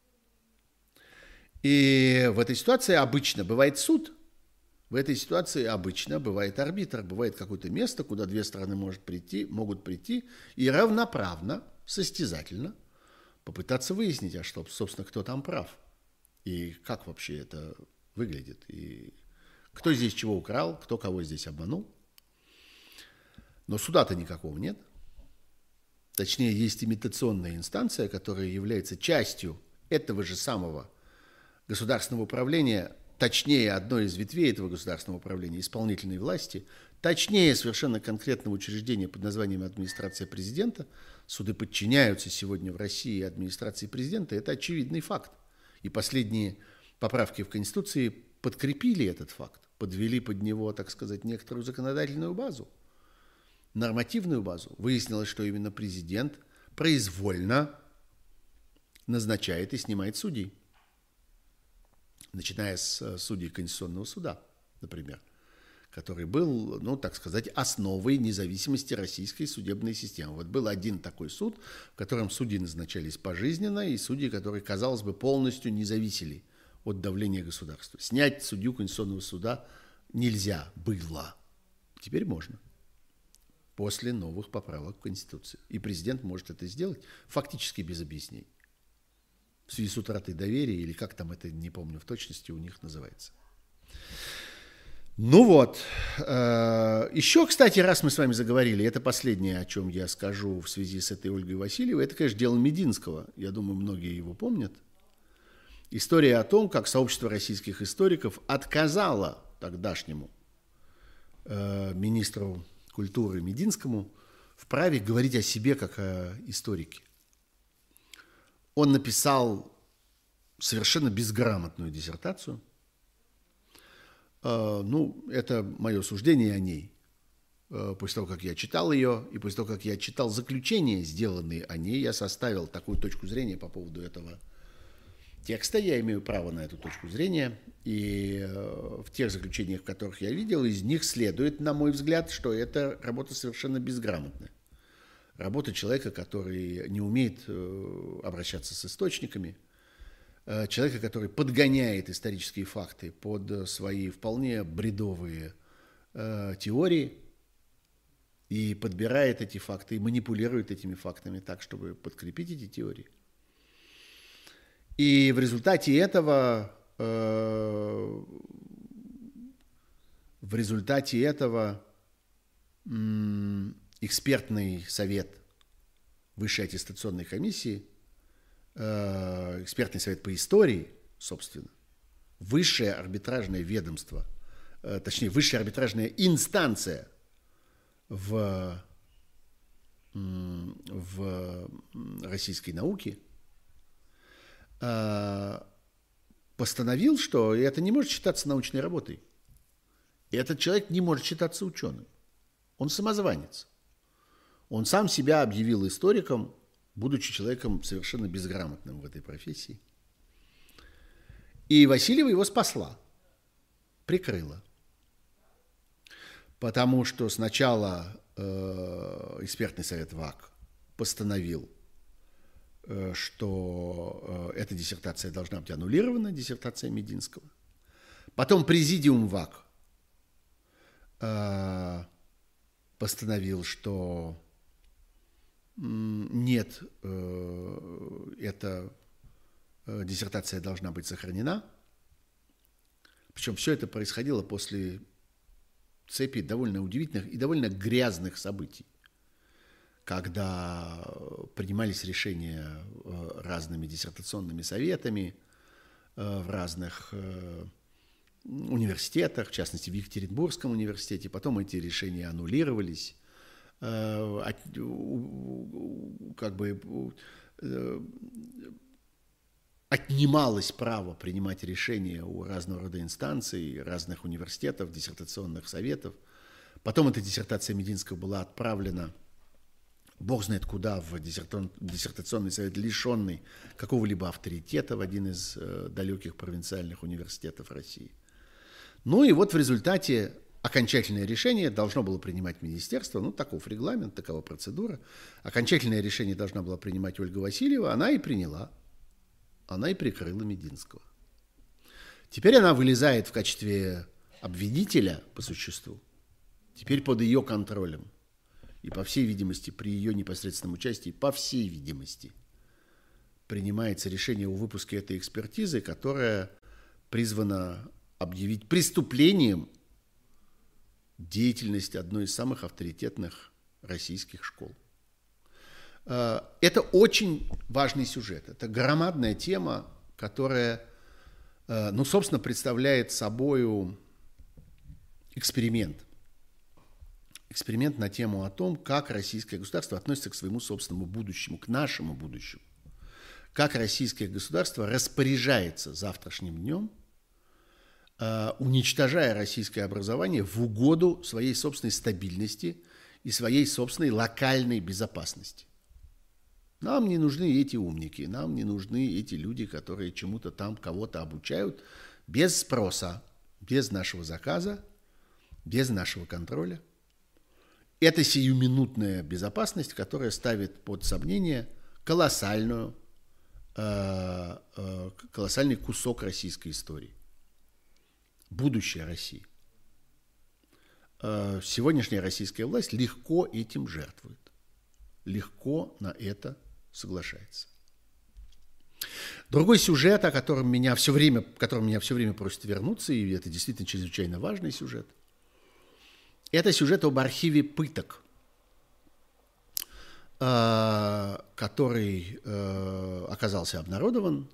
И в этой ситуации обычно бывает суд. В этой ситуации обычно бывает арбитр, бывает какое-то место, куда две стороны могут прийти и равноправно, состязательно попытаться выяснить, а что, собственно, кто там прав. И как вообще это выглядит. И кто здесь чего украл, кто кого здесь обманул. Но суда-то никакого нет. Точнее, есть имитационная инстанция, которая является частью этого же самого государственного управления, точнее, одной из ветвей этого государственного управления, исполнительной власти, точнее совершенно конкретного учреждения под названием администрация президента. Суды подчиняются сегодня в России администрации президента. Это очевидный факт. И последние поправки в Конституции подкрепили этот факт, подвели под него, так сказать, некоторую законодательную базу, нормативную базу. Выяснилось, что именно президент произвольно назначает и снимает судей, начиная с судей Конституционного суда, например, который был, ну, так сказать, основой независимости российской судебной системы. Вот был один такой суд, в котором судьи назначались пожизненно, и судьи, которые, казалось бы, полностью не зависели от давления государства. Снять судью Конституционного суда нельзя было. Теперь можно. После новых поправок в Конституцию. И президент может это сделать фактически без объяснений. В связи с утратой доверия, или как там это, не помню в точности, у них называется. Ну вот. Еще, кстати, раз мы с вами заговорили, это последнее, о чем я скажу в связи с этой Ольгой Васильевой, это, конечно, дело Мединского. Я думаю, многие его помнят. История о том, как сообщество российских историков отказало тогдашнему министру культуры Мединскому в праве говорить о себе как о историке. Он написал совершенно безграмотную диссертацию. Ну, это мое суждение о ней. После того, как я читал ее, и после того, как я читал заключения, сделанные о ней, я составил такую точку зрения по поводу этого текста. Я имею право на эту точку зрения. И в тех заключениях, в которых я видел, из них следует, на мой взгляд, что эта работа совершенно безграмотная. Работа человека, который не умеет обращаться с источниками, человека, который подгоняет исторические факты под свои вполне бредовые теории и подбирает эти факты и манипулирует этими фактами так, чтобы подкрепить эти теории. И в результате этого экспертный совет Высшей аттестационной комиссии, экспертный совет по истории, собственно, высшее арбитражное ведомство, точнее, высшая арбитражная инстанция в российской науке, постановил, что это не может считаться научной работой. И этот человек не может считаться ученым. Он самозванец. Он сам себя объявил историком, будучи человеком совершенно безграмотным в этой профессии. И Васильева его спасла, прикрыла. Потому что сначала экспертный совет ВАК постановил, что эта диссертация должна быть аннулирована, диссертация Мединского. Потом президиум ВАК постановил, что нет, эта диссертация должна быть сохранена. Причем все это происходило после цепи довольно удивительных и довольно грязных событий, когда принимались решения разными диссертационными советами в разных университетах, в частности в Екатеринбургском университете. Потом эти решения аннулировались. Отнималось право принимать решения у разного рода инстанций, разных университетов, диссертационных советов. Потом эта диссертация Мединского была отправлена бог знает куда, в диссертационный совет, лишенный какого-либо авторитета в один из далеких провинциальных университетов России. Ну и вот в результате окончательное решение должно было принимать министерство, ну таков регламент, такова процедура. Окончательное решение должна была принимать Ольга Васильева, она и приняла. Она и прикрыла Мединского. Теперь она вылезает в качестве обвинителя по существу. Теперь под ее контролем. И, по всей видимости, при ее непосредственном участии, по всей видимости, принимается решение о выпуске этой экспертизы, которая призвана объявить преступлением деятельность одной из самых авторитетных российских школ. Это очень важный сюжет. Это громадная тема, которая, собственно, представляет собою эксперимент. эксперимент на тему о том, как российское государство относится к своему собственному будущему, к нашему будущему. Как российское государство распоряжается завтрашним днем, уничтожая российское образование в угоду своей собственной стабильности и своей собственной локальной безопасности. Нам не нужны эти умники, нам не нужны эти люди, которые чему-то там кого-то обучают без спроса, без нашего заказа, без нашего контроля. Это сиюминутная безопасность, которая ставит под сомнение колоссальный кусок российской истории. Будущее России. Сегодняшняя российская власть легко этим жертвует. Легко на это соглашается. Другой сюжет, которым меня все время просят вернуться, и это действительно чрезвычайно важный сюжет, это сюжет об архиве пыток, который оказался обнародован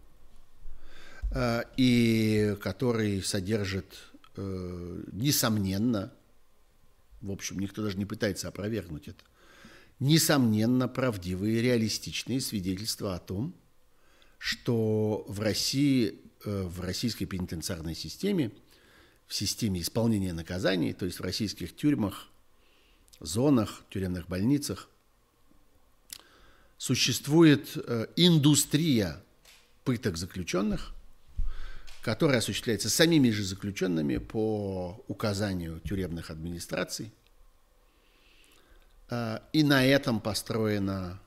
и который содержит, несомненно, в общем, никто даже не пытается опровергнуть это, несомненно, правдивые, реалистичные свидетельства о том, что в России, в российской пенитенциарной системе, в системе исполнения наказаний, то есть в российских тюрьмах, зонах, тюремных больницах, существует индустрия пыток заключенных, которая осуществляется самими же заключенными по указанию тюремных администраций. И на этом построено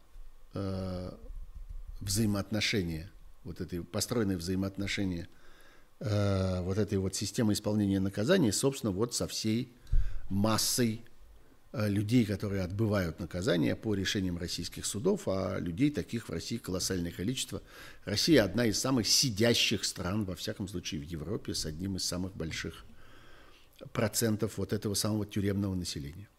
взаимоотношения, построены взаимоотношения вот этой вот системы исполнения наказаний, собственно, вот со всей массой людей, которые отбывают наказание по решениям российских судов, а людей таких в России колоссальное количество. Россия одна из самых сидящих стран, во всяком случае, в Европе, с одним из самых больших процентов вот этого самого тюремного населения.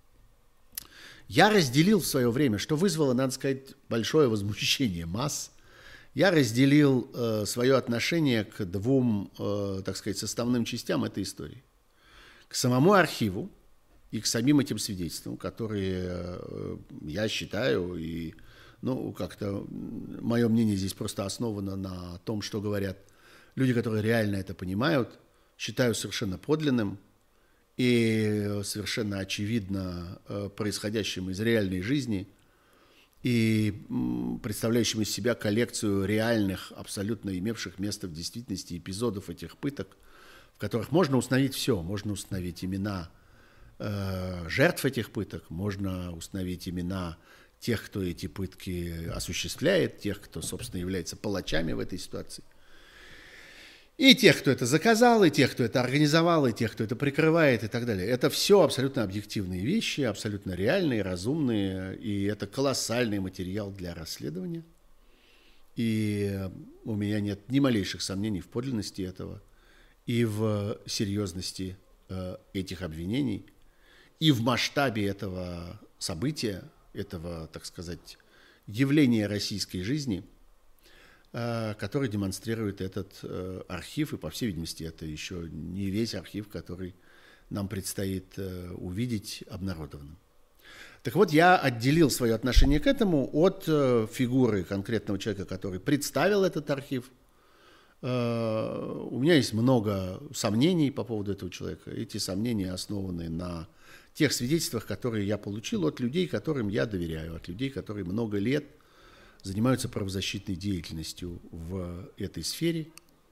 Я разделил в свое время, что вызвало, надо сказать, большое возмущение масс. Я разделил свое отношение к двум, так сказать, составным частям этой истории. К самому архиву и к самим этим свидетельствам, которые я считаю, и, как-то мое мнение здесь просто основано на том, что говорят люди, которые реально это понимают, считаю совершенно подлинным и совершенно очевидно происходящим из реальной жизни и представляющим из себя коллекцию реальных, абсолютно имевших место в действительности эпизодов этих пыток, в которых можно установить все. Можно установить имена жертв этих пыток, можно установить имена тех, кто эти пытки осуществляет, тех, кто, собственно, является палачами в этой ситуации. И тех, кто это заказал, и тех, кто это организовал, и тех, кто это прикрывает, и так далее. Это все абсолютно объективные вещи, абсолютно реальные, разумные, и это колоссальный материал для расследования. И у меня нет ни малейших сомнений в подлинности этого и в серьезности этих обвинений, и в масштабе этого события, этого, так сказать, явления российской жизни, который демонстрирует этот архив, и, по всей видимости, это еще не весь архив, который нам предстоит увидеть обнародованным. Так вот, я отделил свое отношение к этому от фигуры конкретного человека, который представил этот архив. У меня есть много сомнений по поводу этого человека. Эти сомнения основаны на тех свидетельствах, которые я получил от людей, которым я доверяю, от людей, которые много лет занимаются правозащитной деятельностью в этой сфере.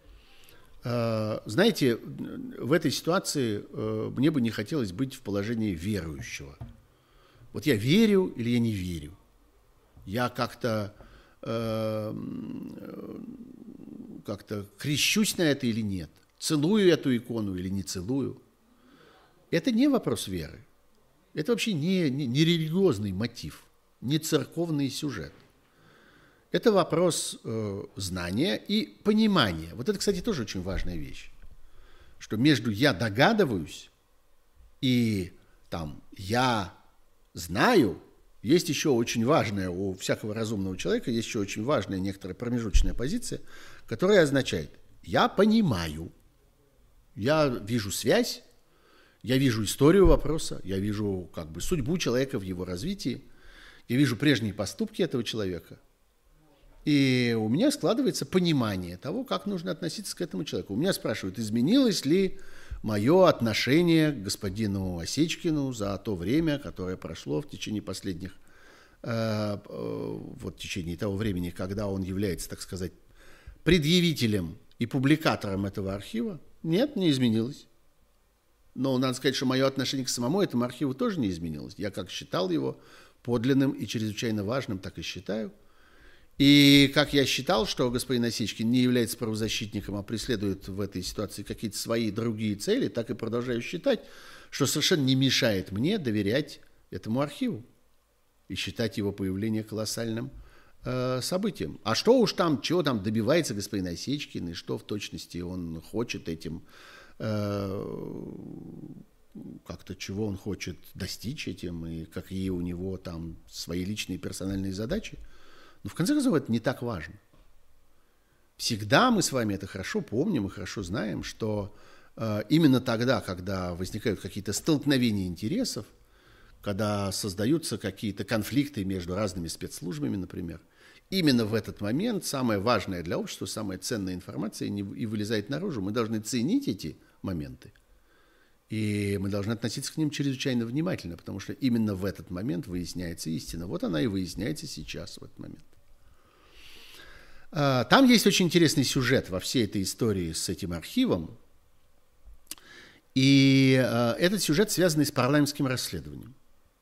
Знаете, в этой ситуации мне бы не хотелось быть в положении верующего. Вот я верю или я не верю. Я как-то крещусь на это или нет. Целую эту икону или не целую. Это не вопрос веры. Это вообще не религиозный мотив, не церковный сюжет. Это вопрос знания и понимания. Вот это, кстати, тоже очень важная вещь. Что между «я догадываюсь» и там «я знаю» есть еще очень важная, у всякого разумного человека есть еще очень важная некоторая промежуточная позиция, которая означает «я понимаю», «я вижу связь», Я вижу историю вопроса, я вижу как бы судьбу человека в его развитии, я вижу прежние поступки этого человека. И у меня складывается понимание того, как нужно относиться к этому человеку. У меня спрашивают, изменилось ли мое отношение к господину Осечкину за то время, которое прошло в течение последних, в течение того времени, когда он является, так сказать, предъявителем и публикатором этого архива. Нет, не изменилось. Но надо сказать, что мое отношение к самому этому архиву тоже не изменилось. Я как считал его подлинным и чрезвычайно важным, так и считаю. И как я считал, что господин Осечкин не является правозащитником, а преследует в этой ситуации какие-то свои другие цели, так и продолжаю считать, что совершенно не мешает мне доверять этому архиву и считать его появление колоссальным событием. А что уж там, чего там добивается господин Осечкин, и что в точности он хочет этим, как-то чего он хочет достичь этим, и какие у него там свои личные персональные задачи, но в конце концов это не так важно. Всегда мы с вами это хорошо помним и хорошо знаем, что именно тогда, когда возникают какие-то столкновения интересов, когда создаются какие-то конфликты между разными спецслужбами, например, именно в этот момент самое важное для общества, самая ценная информация и вылезает наружу. Мы должны ценить эти моменты, и мы должны относиться к ним чрезвычайно внимательно, потому что именно в этот момент выясняется истина. Вот она и выясняется сейчас, в этот момент. Там есть очень интересный сюжет во всей этой истории с этим архивом, и этот сюжет связан с парламентским расследованием.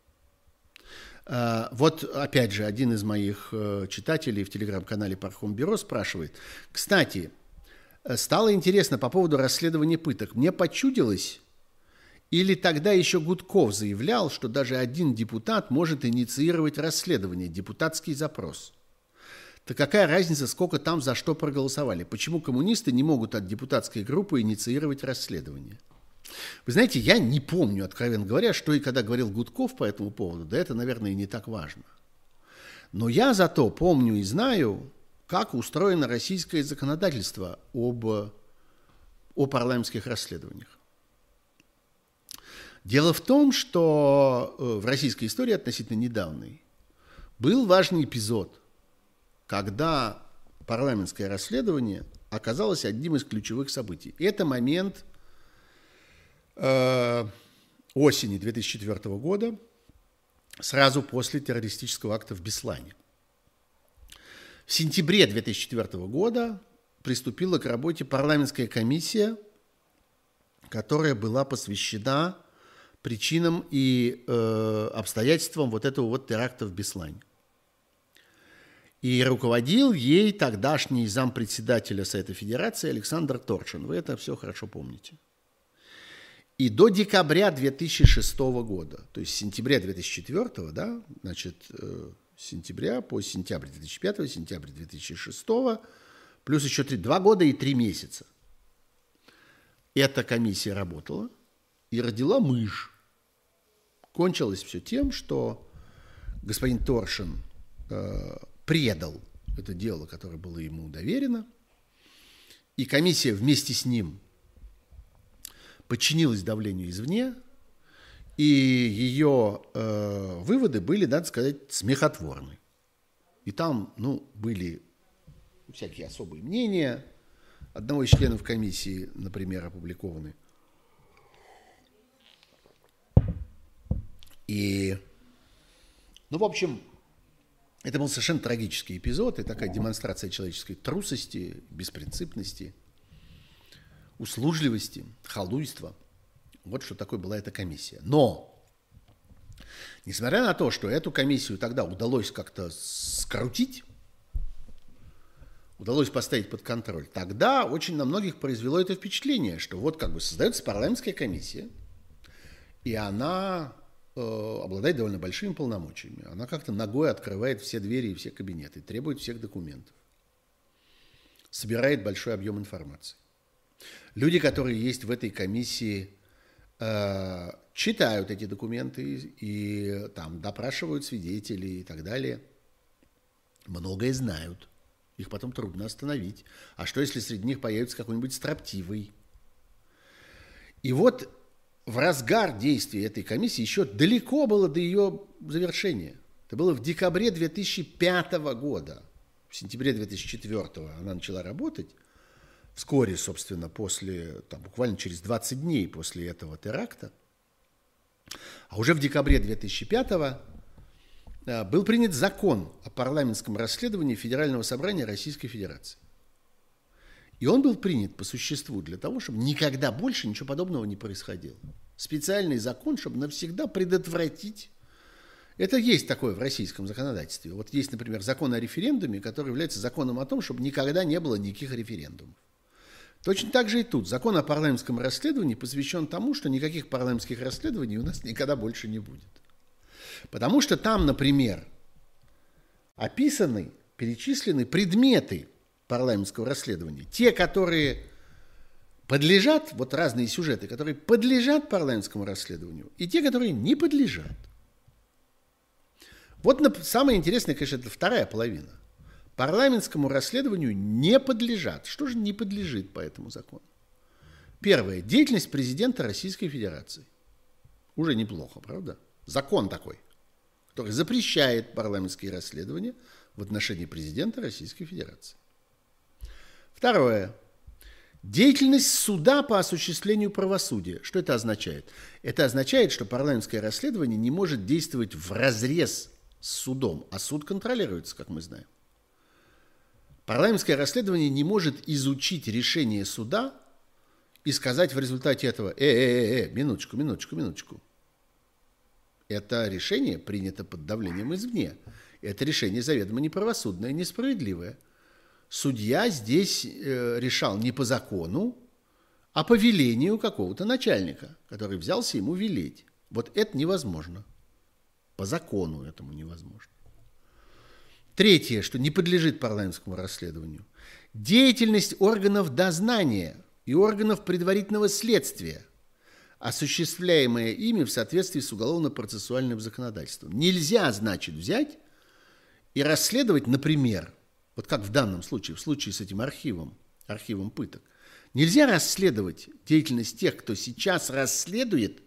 Вот, опять же, один из моих читателей в телеграм-канале Пархомбюро спрашивает: кстати, стало интересно по поводу расследования пыток. Мне почудилось, или тогда еще Гудков заявлял, что даже один депутат может инициировать расследование, депутатский запрос. Так какая разница, сколько там за что проголосовали? Почему коммунисты не могут от депутатской группы инициировать расследование? Вы знаете, я не помню, откровенно говоря, что и когда говорил Гудков по этому поводу, да это, наверное, и не так важно. Но я зато помню и знаю, как устроено российское законодательство о парламентских расследованиях. Дело в том, что в российской истории относительно недавней был важный эпизод, когда парламентское расследование оказалось одним из ключевых событий. Это момент осени 2004 года, сразу после террористического акта в Беслане. В сентябре 2004 года приступила к работе парламентская комиссия, которая была посвящена причинам и обстоятельствам вот этого вот теракта в Беслане. И руководил ей тогдашний зампредседателя Совета Федерации Александр Торчин. Вы это все хорошо помните. И до декабря 2006 года, то есть с сентября 2004, да, значит, сентября по сентябрь 2005, сентябрь 2006, плюс еще 2 года и 3 месяца. Эта комиссия работала и родила мышь. Кончилось все тем, что господин Торчин предал это дело, которое было ему доверено, и комиссия вместе с ним подчинилась давлению извне, и ее выводы были, надо сказать, смехотворны. И там, были всякие особые мнения. Одного из членов комиссии, например, опубликованы. И, в общем, это был совершенно трагический эпизод и такая демонстрация человеческой трусости, беспринципности, услужливости, халуйства. Вот что такое была эта комиссия. Но, несмотря на то, что эту комиссию тогда удалось как-то скрутить, удалось поставить под контроль, тогда очень на многих произвело это впечатление, что вот как бы создается парламентская комиссия, и она обладает довольно большими полномочиями. Она как-то ногой открывает все двери и все кабинеты, требует всех документов, собирает большой объем информации. Люди, которые есть в этой комиссии, читают эти документы и там допрашивают свидетелей и так далее. Многое знают. Их потом трудно остановить. А что, если среди них появится какой-нибудь строптивый? И вот в разгар действия этой комиссии еще далеко было до ее завершения. Это было в декабре 2005 года. В сентябре 2004 она начала работать. Вскоре, собственно, после, буквально через 20 дней после этого теракта. А уже в декабре 2005 был принят закон о парламентском расследовании Федерального собрания Российской Федерации. И он был принят по существу для того, чтобы никогда больше ничего подобного не происходило. Специальный закон, чтобы навсегда предотвратить. Это есть такое в российском законодательстве. Вот есть, например, закон о референдуме, который является законом о том, чтобы никогда не было никаких референдумов. Точно так же и тут. Закон о парламентском расследовании посвящен тому, что никаких парламентских расследований у нас никогда больше не будет. Потому что там, например, описаны, перечислены предметы парламентского расследования. Те, которые подлежат, вот разные сюжеты, которые подлежат парламентскому расследованию, и те, которые не подлежат. Вот самое интересное, конечно, это вторая половина. Парламентскому расследованию не подлежат. Что же не подлежит по этому закону? Первое. Деятельность президента Российской Федерации. Уже неплохо, правда? Закон такой, который запрещает парламентские расследования в отношении президента Российской Федерации. Второе. Деятельность суда по осуществлению правосудия. Что это означает? Это означает, что парламентское расследование не может действовать вразрез с судом, а суд контролируется, как мы знаем. Парламентское расследование не может изучить решение суда и сказать в результате этого: минуточку. Это решение принято под давлением извне. Это решение заведомо неправосудное, несправедливое. Судья здесь решал не по закону, а по велению какого-то начальника, который взялся ему велеть. Вот это невозможно. По закону этому невозможно. Третье, что не подлежит парламентскому расследованию. Деятельность органов дознания и органов предварительного следствия, осуществляемая ими в соответствии с уголовно-процессуальным законодательством. Нельзя, значит, взять и расследовать, например, вот как в данном случае, в случае с этим архивом пыток, нельзя расследовать деятельность тех, кто сейчас расследует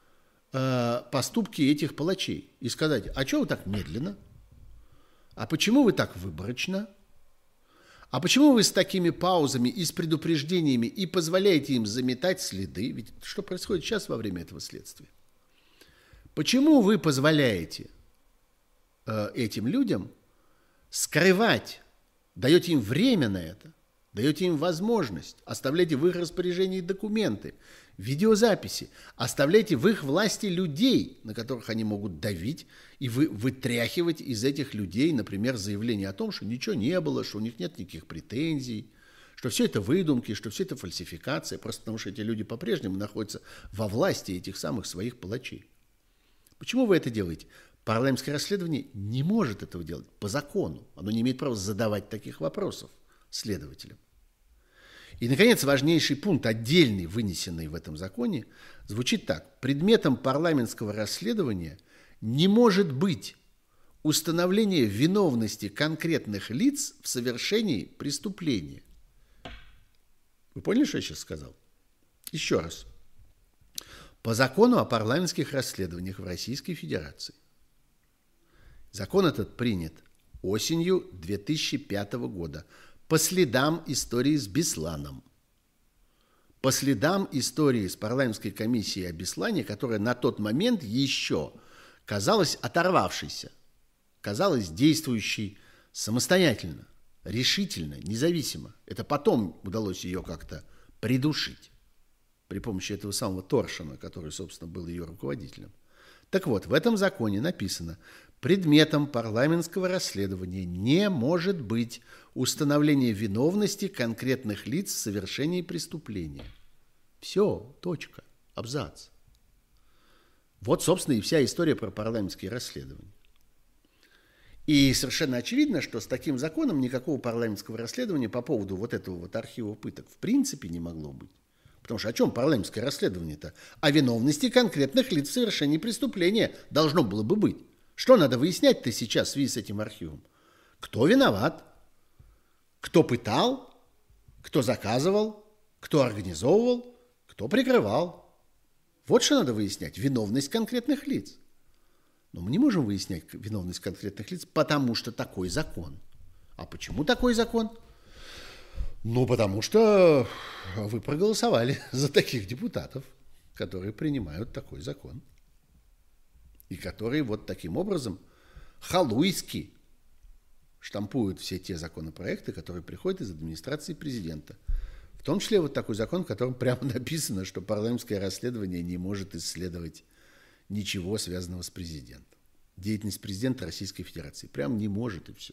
поступки этих палачей и сказать: а что вы так медленно? А почему вы так выборочно? А почему вы с такими паузами и с предупреждениями и позволяете им заметать следы? Ведь что происходит сейчас во время этого следствия? Почему вы позволяете этим людям скрывать, даете им время на это, даете им возможность, оставляете в их распоряжении документы, видеозаписи, оставляйте в их власти людей, на которых они могут давить, и вытряхивать из этих людей, например, заявление о том, что ничего не было, что у них нет никаких претензий, что все это выдумки, что все это фальсификация, просто потому что эти люди по-прежнему находятся во власти этих самых своих палачей. Почему вы это делаете? Парламентское расследование не может этого делать по закону. Оно не имеет права задавать таких вопросов следователям. И, наконец, важнейший пункт, отдельный, вынесенный в этом законе, звучит так. Предметом парламентского расследования не может быть установление виновности конкретных лиц в совершении преступления. Вы поняли, что я сейчас сказал? Еще раз. По закону о парламентских расследованиях в Российской Федерации. Закон этот принят осенью 2005 года. По следам истории с Бесланом. По следам истории с парламентской комиссией о Беслане, которая на тот момент еще казалась оторвавшейся, казалась действующей самостоятельно, решительно, независимо. Это потом удалось ее как-то придушить при помощи этого самого Торшина, который, собственно, был ее руководителем. Так вот, в этом законе написано: предметом парламентского расследования не может быть установление виновности конкретных лиц в совершении преступления. Все, точка, абзац. Вот, собственно, и вся история про парламентские расследования. И совершенно очевидно, что с таким законом никакого парламентского расследования по поводу вот этого вот архива пыток в принципе не могло быть. Потому что о чем парламентское расследование-то? О виновности конкретных лиц в совершении преступления должно было бы быть. Что надо выяснять-то сейчас в связи с этим архивом? Кто виноват? Кто пытал? Кто заказывал? Кто организовывал? Кто прикрывал? Вот что надо выяснять. Виновность конкретных лиц. Но мы не можем выяснять виновность конкретных лиц, потому что такой закон. А почему такой закон? Ну, потому что вы проголосовали за таких депутатов, которые принимают такой закон. И которые вот таким образом халуйски штампуют все те законопроекты, которые приходят из администрации президента. В том числе вот такой закон, в котором прямо написано, что парламентское расследование не может исследовать ничего, связанного с президентом. Деятельность президента Российской Федерации. Прям не может, и все.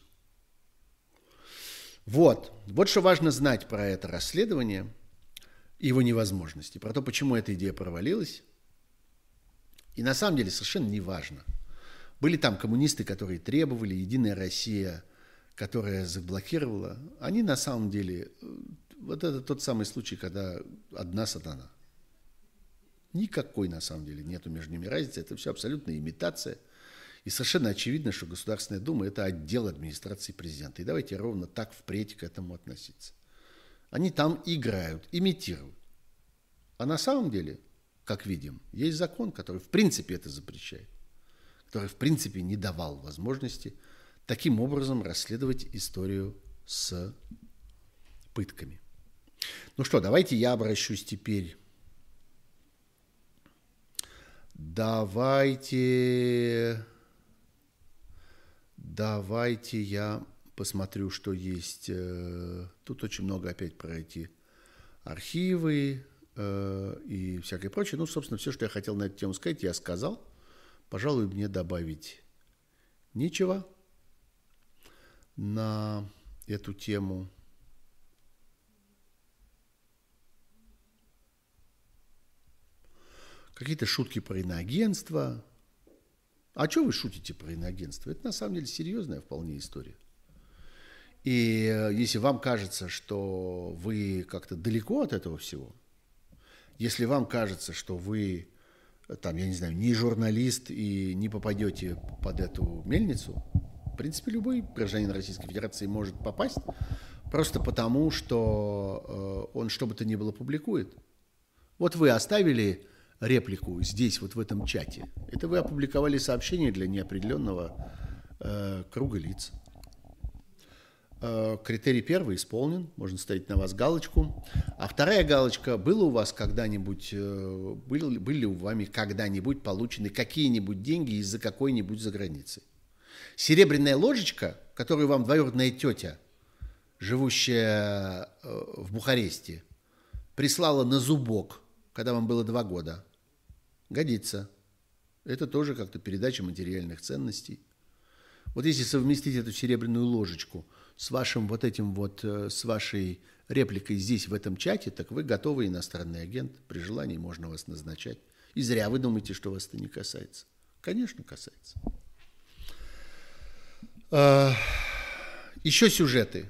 Вот что важно знать про это расследование и его невозможности, про то, почему эта идея провалилась. И на самом деле совершенно не важно. Были там коммунисты, которые требовали, Единая Россия, которая заблокировала. Они на самом деле, вот это тот самый случай, когда одна сатана. Никакой на самом деле нету между ними разницы, это все абсолютная имитация. И совершенно очевидно, что Государственная Дума – это отдел администрации президента. И давайте ровно так впредь к этому относиться. Они там играют, имитируют. А на самом деле, как видим, есть закон, который в принципе это запрещает, который в принципе не давал возможности таким образом расследовать историю с пытками. Ну что, давайте я обращусь теперь. Давайте я посмотрю, что есть. Тут очень много опять про эти архивы и всякое прочее. Ну, собственно, все, что я хотел на эту тему сказать, я сказал. Пожалуй, мне добавить нечего на эту тему. Какие-то шутки про иноагентство. А что вы шутите про иноагентство? Это на самом деле серьезная вполне история. И если вам кажется, что вы как-то далеко от этого всего, если вам кажется, что вы, там, я не знаю, не журналист и не попадете под эту мельницу, в принципе, любой гражданин Российской Федерации может попасть, просто потому, что он что бы то ни было публикует. Вот вы оставили реплику здесь, вот в этом чате. Это вы опубликовали сообщение для неопределенного круга лиц. Критерий первый исполнен, можно ставить на вас галочку. А вторая галочка: было у вас когда-нибудь, были у вами когда-нибудь получены какие-нибудь деньги из-за какой-нибудь заграницы? Серебряная ложечка, которую вам двоюродная тетя, живущая в Бухаресте, прислала на зубок, когда вам было 2 года, годится. Это тоже как-то передача материальных ценностей. Вот если совместить эту серебряную ложечку с вашим вот этим вот, с вашей репликой здесь, в этом чате, так вы готовый иностранный агент. При желании можно вас назначать. И зря вы думаете, что вас это не касается. Конечно, касается. Еще сюжеты.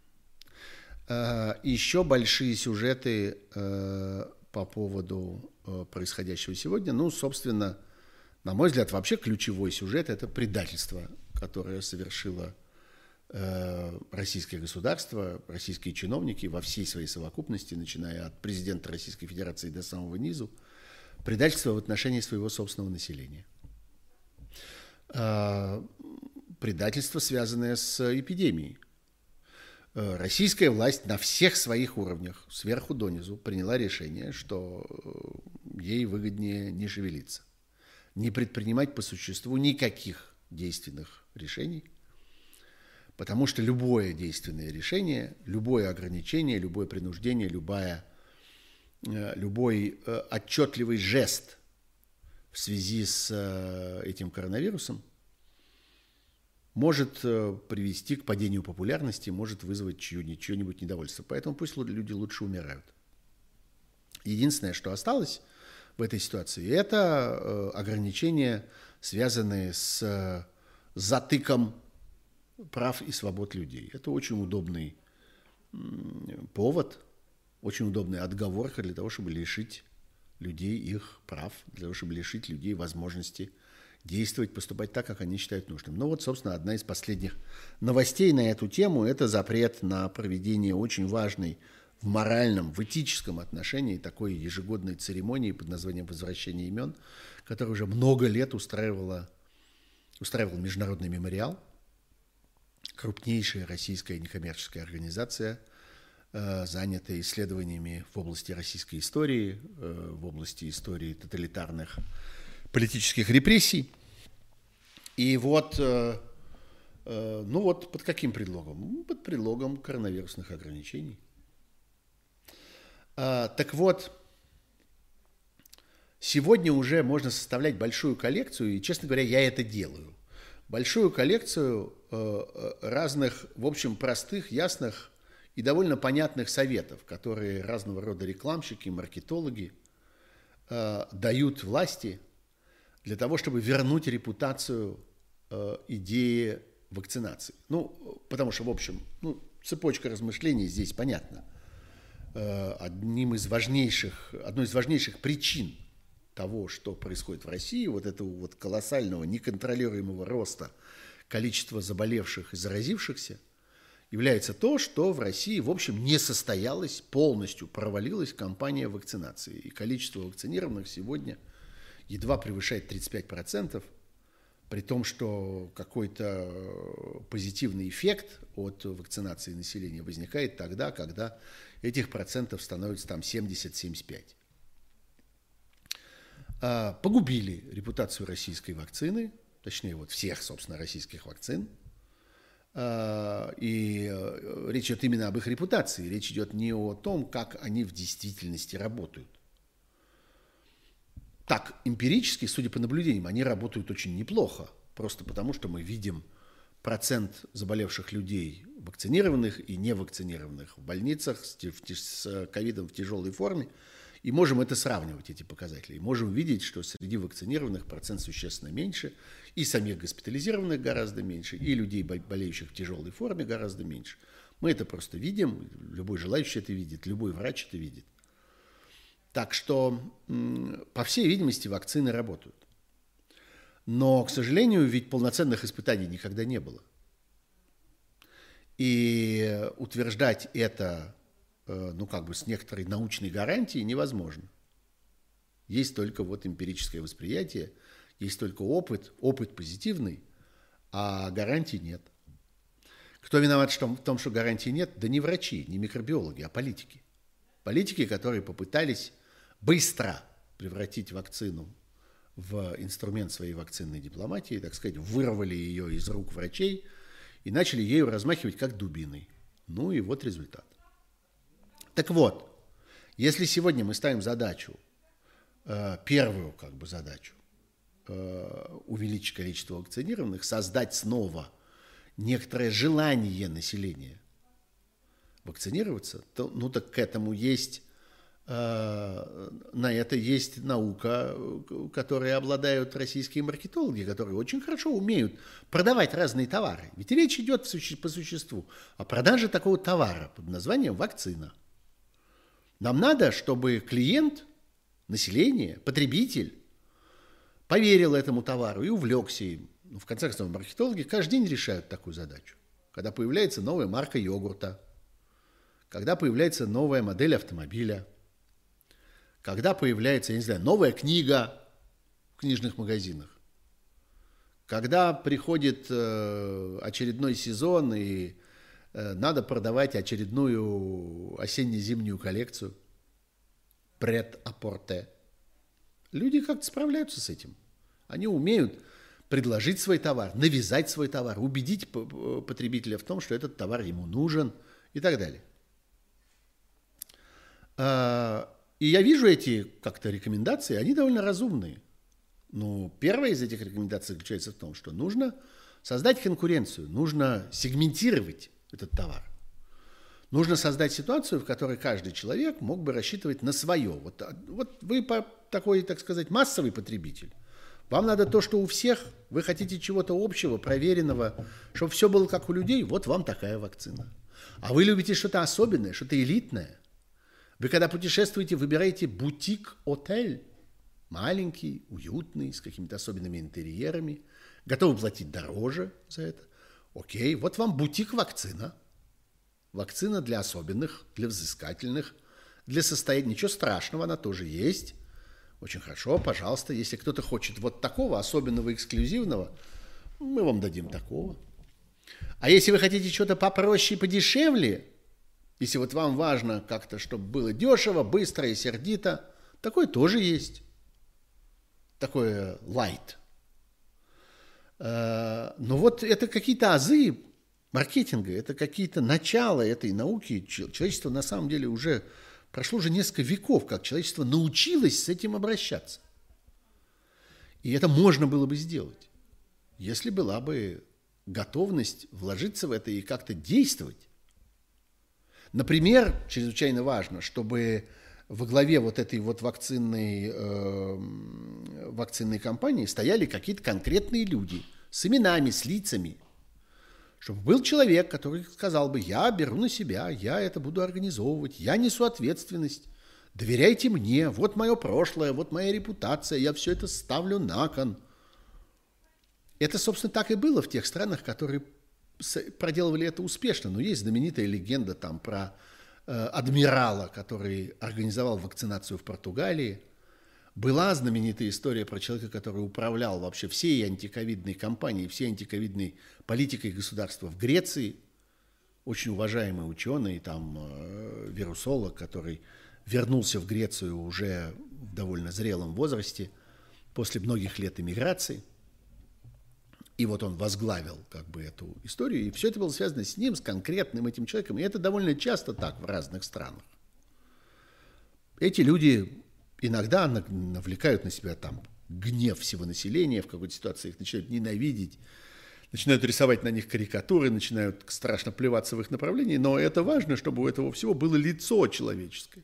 Еще большие сюжеты по поводу происходящего сегодня. Ну, собственно, на мой взгляд, вообще ключевой сюжет – это предательство, которое совершило российское государство, российские чиновники во всей своей совокупности, начиная от президента Российской Федерации до самого низу, предательство в отношении своего собственного населения. Предательство, связанное с эпидемией. Российская власть на всех своих уровнях, сверху донизу, приняла решение, что ей выгоднее не шевелиться, не предпринимать по существу никаких действенных решений, потому что любое действенное решение, любое ограничение, любое принуждение, любой отчетливый жест в связи с этим коронавирусом может привести к падению популярности, может вызвать чье-нибудь недовольство. Поэтому пусть люди лучше умирают. Единственное, что осталось в этой ситуации, это ограничения, связанные с затыком прав и свобод людей. Это очень удобный повод, очень удобная отговорка для того, чтобы лишить людей их прав, для того, чтобы лишить людей возможности действовать, поступать так, как они считают нужным. Ну вот, собственно, одна из последних новостей на эту тему – это запрет на проведение очень важной в моральном, в этическом отношении такой ежегодной церемонии под названием «Возвращение имен», которая уже много лет устраивал Международный мемориал, крупнейшая российская некоммерческая организация, занятая исследованиями в области российской истории, в области истории тоталитарных политических репрессий. И вот, под каким предлогом? Под предлогом коронавирусных ограничений. Так вот, сегодня уже можно составлять большую коллекцию, и, честно говоря, я это делаю. Большую коллекцию разных, в общем, простых, ясных и довольно понятных советов, которые разного рода рекламщики, маркетологи дают власти для того, чтобы вернуть репутацию идеи вакцинации. Потому что, в общем, цепочка размышлений здесь понятна. Одной из важнейших причин того, что происходит в России, вот этого вот колоссального, неконтролируемого роста количества заболевших и заразившихся, является то, что в России, в общем, не состоялась, полностью провалилась кампания вакцинации. И количество вакцинированных сегодня едва превышает 35%, при том, что какой-то позитивный эффект от вакцинации населения возникает тогда, когда этих процентов становится там 70-75%. Погубили репутацию российской вакцины, точнее, вот всех, собственно, российских вакцин. И речь идет именно об их репутации. Речь идет не о том, как они в действительности работают. Так, эмпирически, судя по наблюдениям, они работают очень неплохо. Просто потому, что мы видим процент заболевших людей, вакцинированных и невакцинированных в больницах с ковидом в тяжелой форме. И можем это сравнивать, эти показатели. И можем видеть, что среди вакцинированных процент существенно меньше, и самих госпитализированных гораздо меньше, и людей, болеющих в тяжелой форме, гораздо меньше. Мы это просто видим, любой желающий это видит, любой врач это видит. Так что, по всей видимости, вакцины работают. Но, к сожалению, ведь полноценных испытаний никогда не было. И утверждать это с некоторой научной гарантией невозможно. Есть только вот эмпирическое восприятие, есть только опыт позитивный, а гарантий нет. Кто виноват в том, что гарантий нет? Да не врачи, не микробиологи, а политики. Политики, которые попытались быстро превратить вакцину в инструмент своей вакцинной дипломатии, так сказать, вырвали ее из рук врачей и начали ею размахивать как дубиной. И вот результат. Так вот, если сегодня мы ставим задачу, первую задачу, увеличить количество вакцинированных, создать снова некоторое желание населения вакцинироваться, то, так к этому есть, на это есть наука, которой обладают российские маркетологи, которые очень хорошо умеют продавать разные товары. Ведь речь идет по существу о продаже такого товара под названием вакцина. Нам надо, чтобы клиент, население, потребитель поверил этому товару и увлекся им. В конце концов, маркетологи каждый день решают такую задачу. Когда появляется новая марка йогурта, когда появляется новая модель автомобиля, когда появляется, новая книга в книжных магазинах, когда приходит очередной сезон и надо продавать очередную осенне-зимнюю коллекцию, прет-а-порте. Люди как-то справляются с этим. Они умеют предложить свой товар, навязать свой товар, убедить потребителя в том, что этот товар ему нужен и так далее. И я вижу эти рекомендации, они довольно разумные. Первая из этих рекомендаций заключается в том, что нужно создать конкуренцию, нужно сегментировать этот товар. Нужно создать ситуацию, в которой каждый человек мог бы рассчитывать на свое. Вот вы такой, так сказать, массовый потребитель. Вам надо то, что у всех. Вы хотите чего-то общего, проверенного, чтобы все было как у людей. Вот вам такая вакцина. А вы любите что-то особенное, что-то элитное. Вы, когда путешествуете, выбираете бутик-отель. Маленький, уютный, с какими-то особенными интерьерами. Готовы платить дороже за это. Окей, вот вам бутик-вакцина. Вакцина для особенных, для взыскательных, для состояния. Ничего страшного, она тоже есть. Очень хорошо, пожалуйста. Если кто-то хочет вот такого особенного, эксклюзивного, мы вам дадим такого. А если вы хотите что-то попроще и подешевле, если вот вам важно как-то, чтобы было дешево, быстро и сердито, такое тоже есть. Такое light. Но вот это какие-то азы маркетинга, это какие-то начала этой науки. Человечество на самом деле уже прошло уже несколько веков, как человечество научилось с этим обращаться. И это можно было бы сделать, если была бы готовность вложиться в это и как-то действовать. Например, чрезвычайно важно, чтобы во главе вот этой вот вакцинной кампании стояли какие-то конкретные люди с именами, с лицами. Чтобы был человек, который сказал бы: я беру на себя, я это буду организовывать, я несу ответственность, доверяйте мне, вот мое прошлое, вот моя репутация, я все это ставлю на кон. Это, собственно, так и было в тех странах, которые проделывали это успешно. Но есть знаменитая легенда там про адмирала, который организовал вакцинацию в Португалии. Была знаменитая история про человека, который управлял вообще всей антиковидной кампанией, всей антиковидной политикой государства в Греции. Очень уважаемый ученый, там вирусолог, который вернулся в Грецию уже в довольно зрелом возрасте после многих лет эмиграции. И вот он возглавил как бы эту историю, и все это было связано с ним, с конкретным этим человеком. И это довольно часто так в разных странах. Эти люди иногда навлекают на себя там гнев всего населения, в какой-то ситуации их начинают ненавидеть, начинают рисовать на них карикатуры, начинают страшно плеваться в их направлении, но это важно, чтобы у этого всего было лицо человеческое.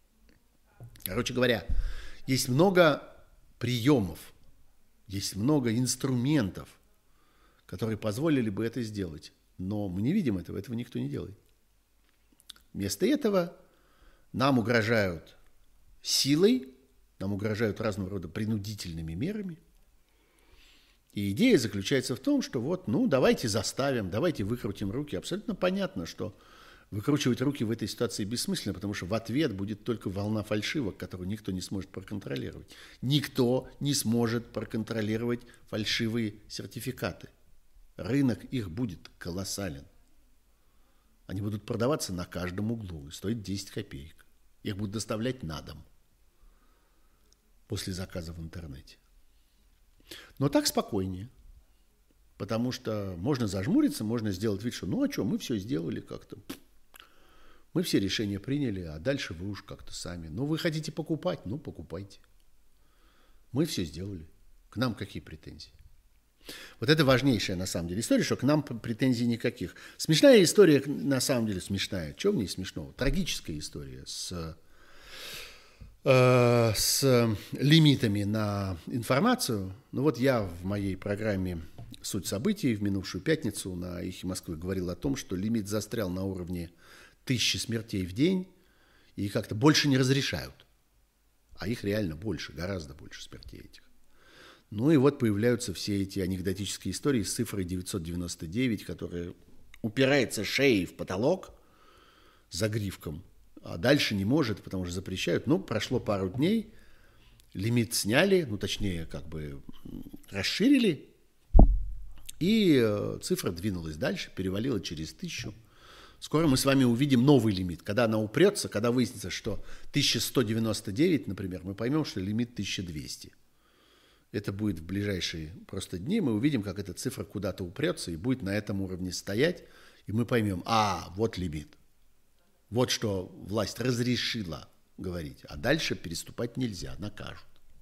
Короче говоря, есть много приемов, есть много инструментов, которые позволили бы это сделать. Но мы не видим этого никто не делает. Вместо этого нам угрожают силой, нам угрожают разного рода принудительными мерами. И идея заключается в том, что вот, давайте заставим, давайте выкрутим руки. Абсолютно понятно, что выкручивать руки в этой ситуации бессмысленно, потому что в ответ будет только волна фальшивок, которую никто не сможет проконтролировать. Никто не сможет проконтролировать фальшивые сертификаты. Рынок их будет колоссален. Они будут продаваться на каждом углу и стоить 10 копеек. Их будут доставлять на дом после заказа в интернете. Но так спокойнее. Потому что можно зажмуриться, можно сделать вид, что мы все сделали как-то. Мы все решения приняли, а дальше вы уж как-то сами. Вы хотите покупать? покупайте. Мы все сделали. К нам какие претензии? Вот это важнейшая на самом деле история, что к нам претензий никаких. Смешная история, на самом деле смешная. Чего в ней смешного? Трагическая история с лимитами на информацию. Я в моей программе «Суть событий» в минувшую пятницу на «Эхе Москвы» говорил о том, что лимит застрял на уровне 1000 смертей в день и как-то больше не разрешают. А их реально больше, гораздо больше смертей этих. И вот появляются все эти анекдотические истории с цифрой 999, которая упирается шеей в потолок за гривком, а дальше не может, потому что запрещают. Прошло пару дней, лимит сняли, точнее, расширили, и цифра двинулась дальше, перевалила через 1000. Скоро мы с вами увидим новый лимит. Когда она упрется, когда выяснится, что 1199, например, мы поймем, что лимит 1200. Это будет в ближайшие просто дни. Мы увидим, как эта цифра куда-то упрется и будет на этом уровне стоять. И мы поймем, вот лимит. Вот что власть разрешила говорить. А дальше переступать нельзя, накажут.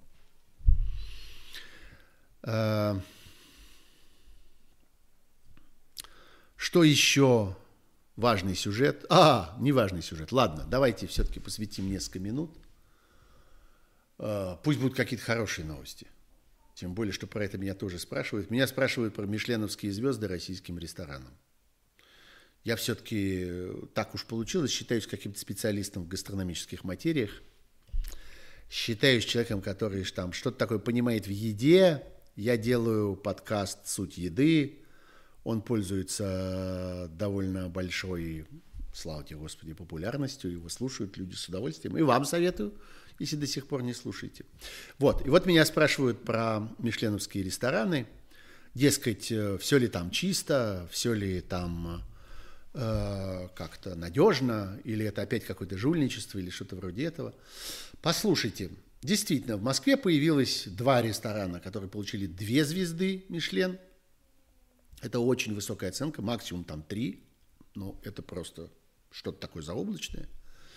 Что еще? Важный сюжет. Не важный сюжет. Ладно, давайте все-таки посвятим несколько минут. Пусть будут какие-то хорошие новости. Тем более, что про это меня тоже спрашивают. Меня спрашивают про мишленовские звезды российским ресторанам. Я все-таки, так уж получилось, считаюсь каким-то специалистом в гастрономических материях. Считаюсь человеком, который там что-то такое понимает в еде. Я делаю подкаст «Суть еды». Он пользуется довольно большой слава тебе, Господи, популярностью, его слушают люди с удовольствием. И вам советую, если до сих пор не слушаете. Вот, и вот меня спрашивают про мишленовские рестораны. Дескать, все ли там чисто, все ли там как-то надежно, или это опять какое-то жульничество, или что-то вроде этого. Послушайте, действительно, в Москве появилось 2 ресторана, которые получили 2 звезды Мишлен. Это очень высокая оценка, максимум там 3. Ну, это просто что-то такое заоблачное.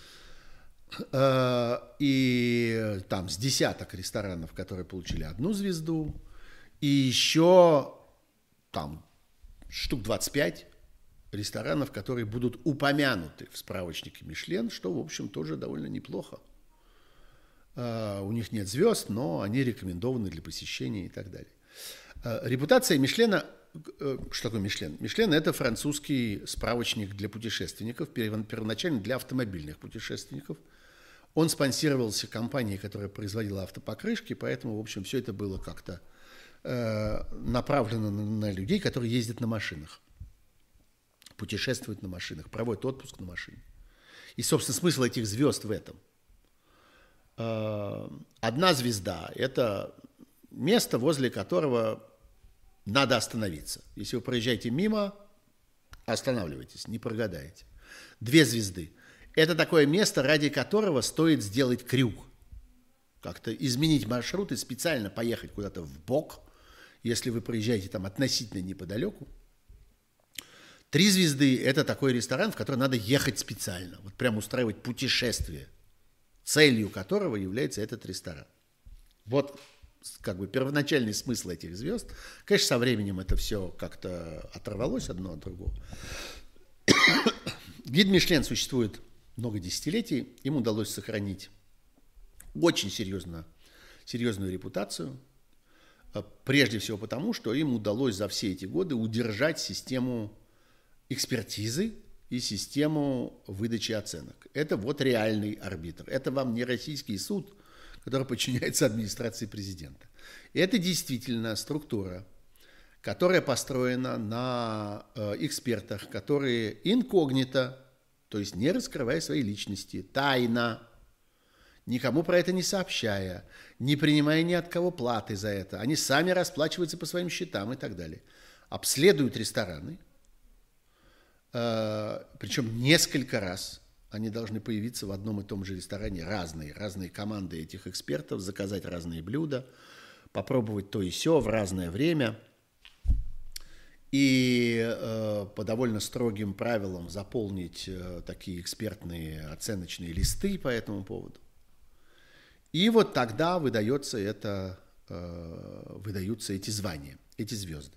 И там с десяток ресторанов, которые получили 1 звезду. И еще там штук 25 ресторанов, которые будут упомянуты в справочнике Мишлен, что, в общем, тоже довольно неплохо. У них нет звезд, но они рекомендованы для посещения и так далее. Репутация Мишлена. Что такое Мишлен? Мишлен – это французский справочник для путешественников, первоначально для автомобильных путешественников. Он спонсировался компанией, которая производила автопокрышки, поэтому, в общем, все это было как-то направлено на людей, которые ездят на машинах, путешествуют на машинах, проводят отпуск на машине. И, собственно, смысл этих звезд в этом. 1 звезда – это место, возле которого надо остановиться. Если вы проезжаете мимо, останавливайтесь, не прогадаете. 2 звезды – это такое место, ради которого стоит сделать крюк. Как-то изменить маршрут и специально поехать куда-то в бок, если вы проезжаете там относительно неподалеку. 3 звезды – это такой ресторан, в который надо ехать специально. Вот прям устраивать путешествие, целью которого является этот ресторан. Вот как бы первоначальный смысл этих звезд. Конечно, со временем это все как-то оторвалось одно от другого. Гид Мишлен существует много десятилетий. Им удалось сохранить очень серьезную репутацию. Прежде всего потому, что им удалось за все эти годы удержать систему экспертизы и систему выдачи оценок. Это вот реальный арбитр. Это вам не российский суд, который подчиняется администрации президента. Это действительно структура, которая построена на экспертах, которые инкогнито, то есть не раскрывая своей личности, тайно, никому про это не сообщая, не принимая ни от кого платы за это, они сами расплачиваются по своим счетам и так далее, обследуют рестораны, причем несколько раз. Они должны появиться в одном и том же ресторане, разные команды этих экспертов, заказать разные блюда, попробовать то и сё в разное время. И по довольно строгим правилам заполнить такие экспертные оценочные листы по этому поводу. И вот тогда выдаются эти звания, эти звезды.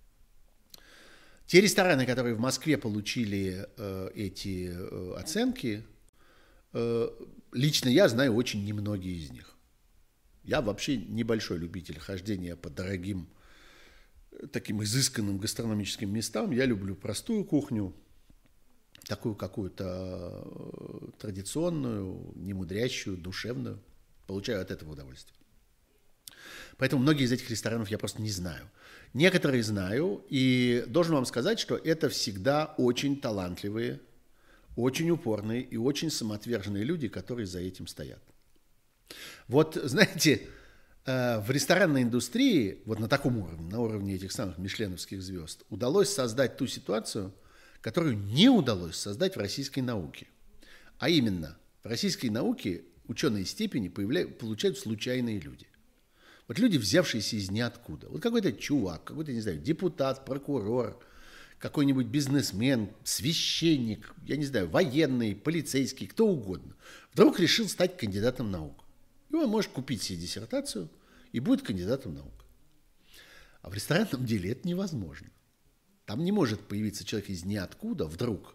Те рестораны, которые в Москве получили эти оценки, лично я знаю очень немногие из них. Я вообще небольшой любитель хождения по дорогим, таким изысканным гастрономическим местам. Я люблю простую кухню, такую какую-то традиционную, немудрящую, душевную. Получаю от этого удовольствие. Поэтому многие из этих ресторанов я просто не знаю. Некоторые знаю, и должен вам сказать, что это всегда очень талантливые, очень упорные и очень самоотверженные люди, которые за этим стоят. Вот, знаете, в ресторанной индустрии, вот на таком уровне, на уровне этих самых мишленовских звезд, удалось создать ту ситуацию, которую не удалось создать в российской науке. А именно, в российской науке ученые степени получают случайные люди. Вот люди, взявшиеся из ниоткуда. Вот какой-то чувак, какой-то, не знаю, депутат, прокурор, какой-нибудь бизнесмен, священник, я не знаю, военный, полицейский, кто угодно, вдруг решил стать кандидатом наук. И он может купить себе диссертацию и будет кандидатом наук. А в ресторанном деле это невозможно. Там не может появиться человек из ниоткуда вдруг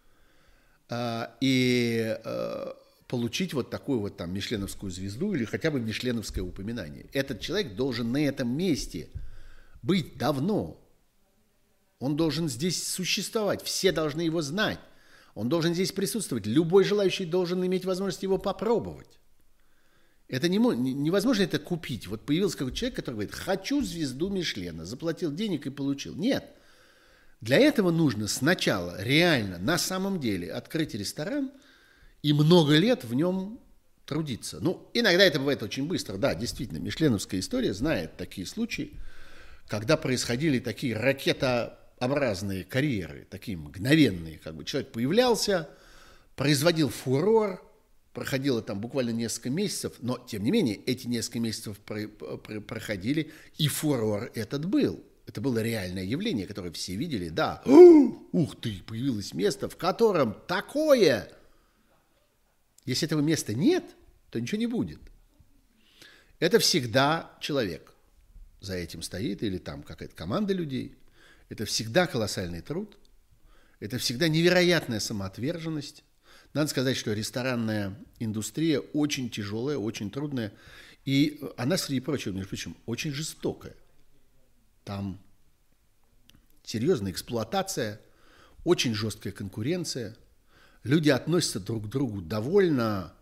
и получить вот такую вот там мишленовскую звезду или хотя бы мишленовское упоминание. Этот человек должен на этом месте быть давно. Он должен здесь существовать. Все должны его знать. Он должен здесь присутствовать. Любой желающий должен иметь возможность его попробовать. Это невозможно это купить. Вот появился какой-то человек, который говорит: хочу звезду Мишлена, заплатил денег и получил. Нет. Для этого нужно сначала реально, на самом деле, открыть ресторан и много лет в нем трудиться. Ну, иногда это бывает очень быстро. Да, действительно, мишленовская история знает такие случаи, когда происходили такие ракетообразные карьеры, такие мгновенные. Как бы человек появлялся, производил фурор, проходило там буквально несколько месяцев, но, тем не менее, эти несколько месяцев проходили, и фурор этот был. Это было реальное явление, которое все видели. Да, ух ты, появилось место, в котором такое. Если этого места нет, то ничего не будет. Это всегда человек за этим стоит, или там какая-то команда людей. Это всегда колоссальный труд. Это всегда невероятная самоотверженность. Надо сказать, что ресторанная индустрия очень тяжелая, очень трудная. И она, среди прочего, между прочим, очень жестокая. Там серьезная эксплуатация, очень жесткая конкуренция. Люди относятся друг к другу довольно,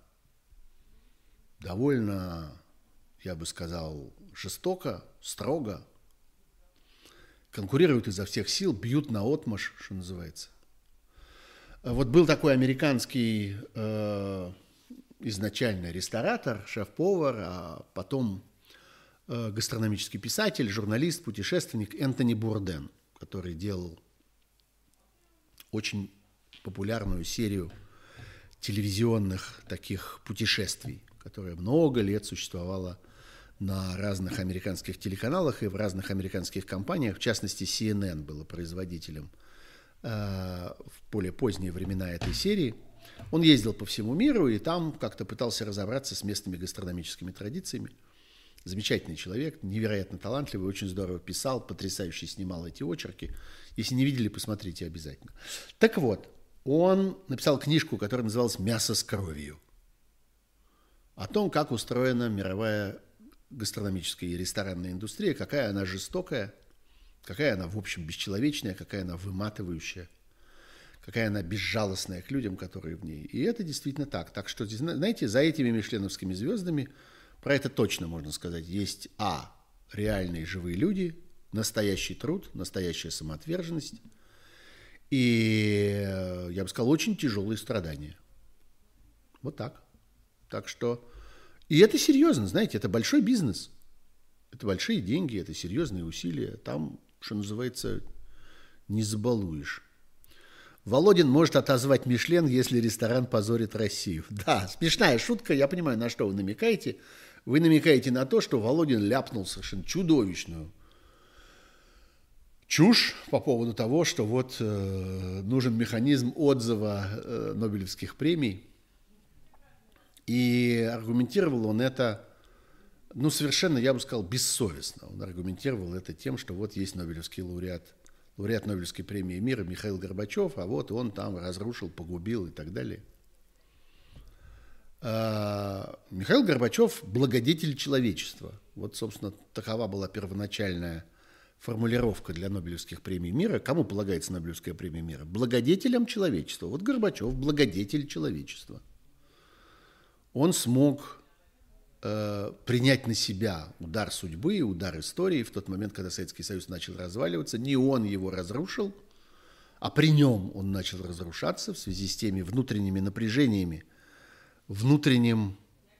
я бы сказал, жестоко, строго. Конкурируют изо всех сил, бьют наотмашь, что называется. Вот был такой американский изначально ресторатор, шеф-повар, а потом гастрономический писатель, журналист, путешественник Энтони Бурден, который делал очень популярную серию телевизионных таких путешествий, которая много лет существовала на разных американских телеканалах и в разных американских компаниях. В частности, CNN было производителем в более поздние времена этой серии. Он ездил по всему миру и там как-то пытался разобраться с местными гастрономическими традициями. Замечательный человек, невероятно талантливый, очень здорово писал, потрясающе снимал эти очерки. Если не видели, посмотрите обязательно. Так вот, он написал книжку, которая называлась «Мясо с кровью». О том, как устроена мировая гастрономическая и ресторанная индустрия, какая она жестокая, какая она, в общем, бесчеловечная, какая она выматывающая, какая она безжалостная к людям, которые в ней. И это действительно так. Так что, знаете, за этими мишленовскими звездами, про это точно можно сказать, есть реальные живые люди, настоящий труд, настоящая самоотверженность и, я бы сказал, очень тяжелые страдания. Вот так. Так что... И это серьезно, знаете, это большой бизнес. Это большие деньги, это серьезные усилия. Там, что называется, не забалуешь. Володин может отозвать Мишлен, если ресторан позорит Россию. Да, смешная шутка, я понимаю, на что вы намекаете. Вы намекаете на то, что Володин ляпнул совершенно чудовищную чушь по поводу того, что вот нужен механизм отзыва Нобелевских премий. И аргументировал он это, совершенно, я бы сказал, бессовестно. Он аргументировал это тем, что вот есть Нобелевский лауреат Нобелевской премии мира Михаил Горбачев, а вот он там разрушил, погубил и так далее. Михаил Горбачев – благодетель человечества. Вот, собственно, такова была первоначальная формулировка для Нобелевских премий мира. Кому полагается Нобелевская премия мира? Благодетелям человечества. Вот Горбачев – благодетель человечества. Он смог принять на себя удар судьбы, удар истории в тот момент, когда Советский Союз начал разваливаться. Не он его разрушил, а при нем он начал разрушаться в связи с теми внутренними напряжениями, внутренним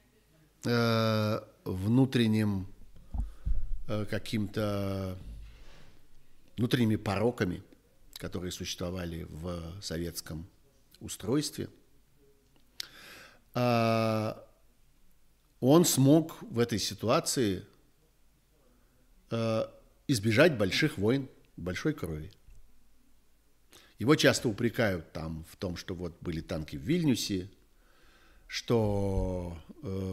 каким-то внутренними пороками, которые существовали в советском устройстве. Он смог в этой ситуации избежать больших войн, большой крови. Его часто упрекают там в том, что вот были танки в Вильнюсе, что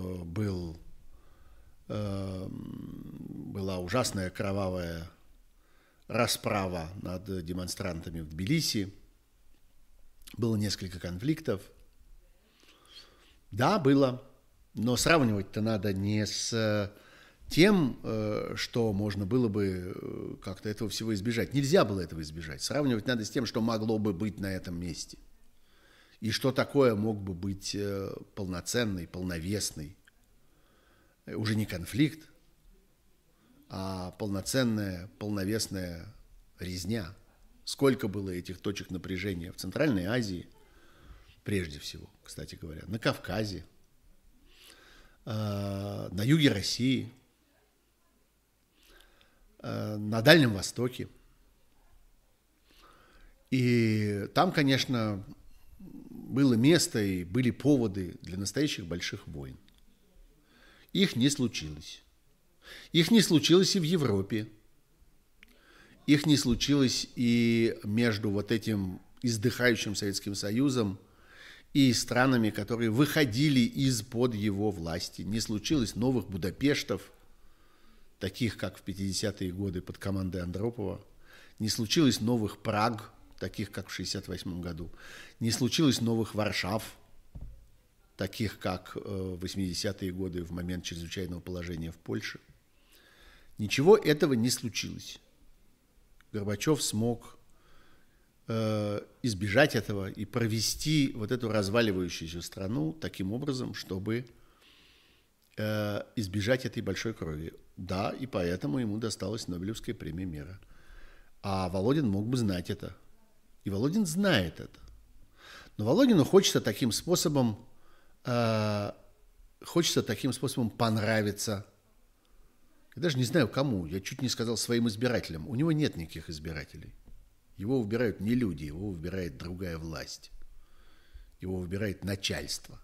была ужасная кровавая расправа над демонстрантами в Тбилиси. Было несколько конфликтов. Да, было. Но сравнивать-то надо не с тем, что можно было бы как-то этого всего избежать. Нельзя было этого избежать. Сравнивать надо с тем, что могло бы быть на этом месте. И что такое мог бы быть полноценный, полновесный, уже не конфликт, а полноценная, полновесная резня Сколько было этих точек напряжения в Центральной Азии, прежде всего, кстати говоря, на Кавказе, на юге России, на Дальнем Востоке. И там, конечно, было место и были поводы для настоящих больших войн. Их не случилось. Их не случилось и в Европе. Их не случилось и между вот этим издыхающим Советским Союзом и странами, которые выходили из-под его власти. Не случилось новых Будапештов, таких как в 50-е годы под командой Андропова. Не случилось новых Праг, таких как в 1968 году. Не случилось новых Варшав, таких как в 80-е годы в момент чрезвычайного положения в Польше. Ничего этого не случилось. Горбачев смог избежать этого и провести вот эту разваливающуюся страну таким образом, чтобы избежать этой большой крови. Да, и поэтому ему досталась Нобелевская премия мира. А Володин мог бы знать это. И Володин знает это. Но Володину хочется таким способом понравиться. Я даже не знаю, кому. Я чуть не сказал своим избирателям. У него нет никаких избирателей. Его выбирают не люди, его выбирает другая власть. Его выбирает начальство.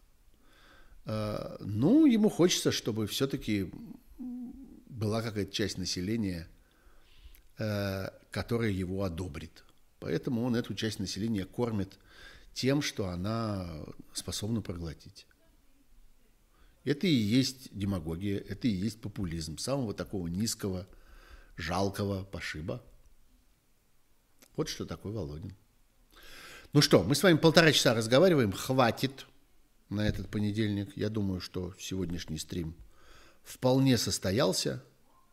Ну, ему хочется, чтобы все-таки была какая-то часть населения, которая его одобрит. Поэтому он эту часть населения кормит тем, что она способна проглотить. Это и есть демагогия, это и есть популизм самого такого низкого, жалкого пошиба. Вот что такое Володин. Ну что, мы с вами 1,5 часа разговариваем, хватит на этот понедельник. Я думаю, что сегодняшний стрим вполне состоялся.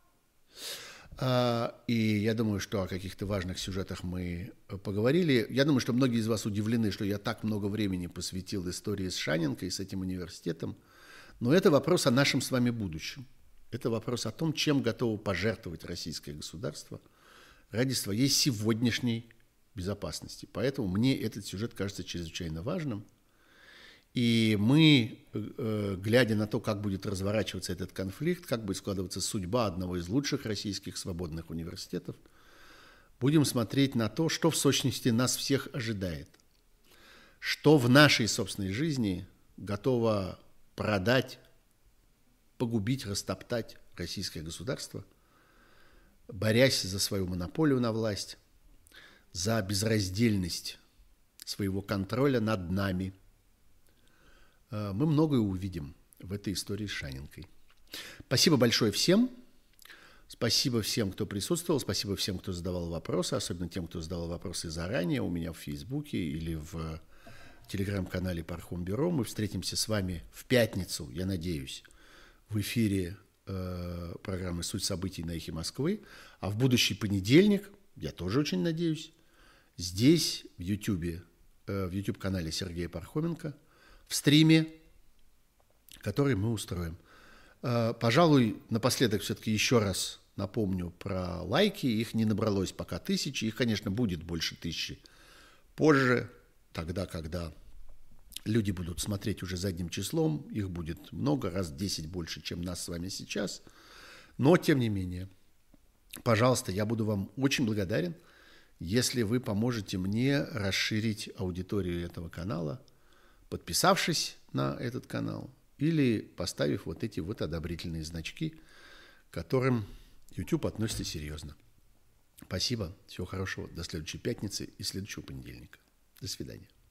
И я думаю, что о каких-то важных сюжетах мы поговорили. Я думаю, что многие из вас удивлены, что я так много времени посвятил истории с Шаненко и с этим университетом. Но это вопрос о нашем с вами будущем. Это вопрос о том, чем готово пожертвовать российское государство ради своей сегодняшней безопасности. Поэтому мне этот сюжет кажется чрезвычайно важным. И мы, глядя на то, как будет разворачиваться этот конфликт, как будет складываться судьба одного из лучших российских свободных университетов, будем смотреть на то, что в сущности нас всех ожидает. Что в нашей собственной жизни готово продать, погубить, растоптать российское государство, борясь за свою монополию на власть, за безраздельность своего контроля над нами. Мы многое увидим в этой истории с Шаненкой. Спасибо большое всем. Спасибо всем, кто присутствовал. Спасибо всем, кто задавал вопросы, особенно тем, кто задавал вопросы заранее у меня в Фейсбуке или в телеграм-канале Пархомбюро. Мы встретимся с вами в пятницу, я надеюсь, в эфире программы «Суть событий» на Эхе Москвы. А в будущий понедельник, я тоже очень надеюсь, здесь, в YouTube-канале Сергея Пархоменко, в стриме, который мы устроим. Пожалуй, напоследок все-таки еще раз напомню про лайки. Их не набралось пока 1000. Их, конечно, будет больше 1000 позже, тогда, когда люди будут смотреть уже задним числом. Их будет много, раз в 10 больше, чем нас с вами сейчас. Но, тем не менее, пожалуйста, я буду вам очень благодарен, если вы поможете мне расширить аудиторию этого канала, подписавшись на этот канал или поставив вот эти вот одобрительные значки, к которым YouTube относится серьезно. Спасибо, всего хорошего, до следующей пятницы и следующего понедельника. До свидания.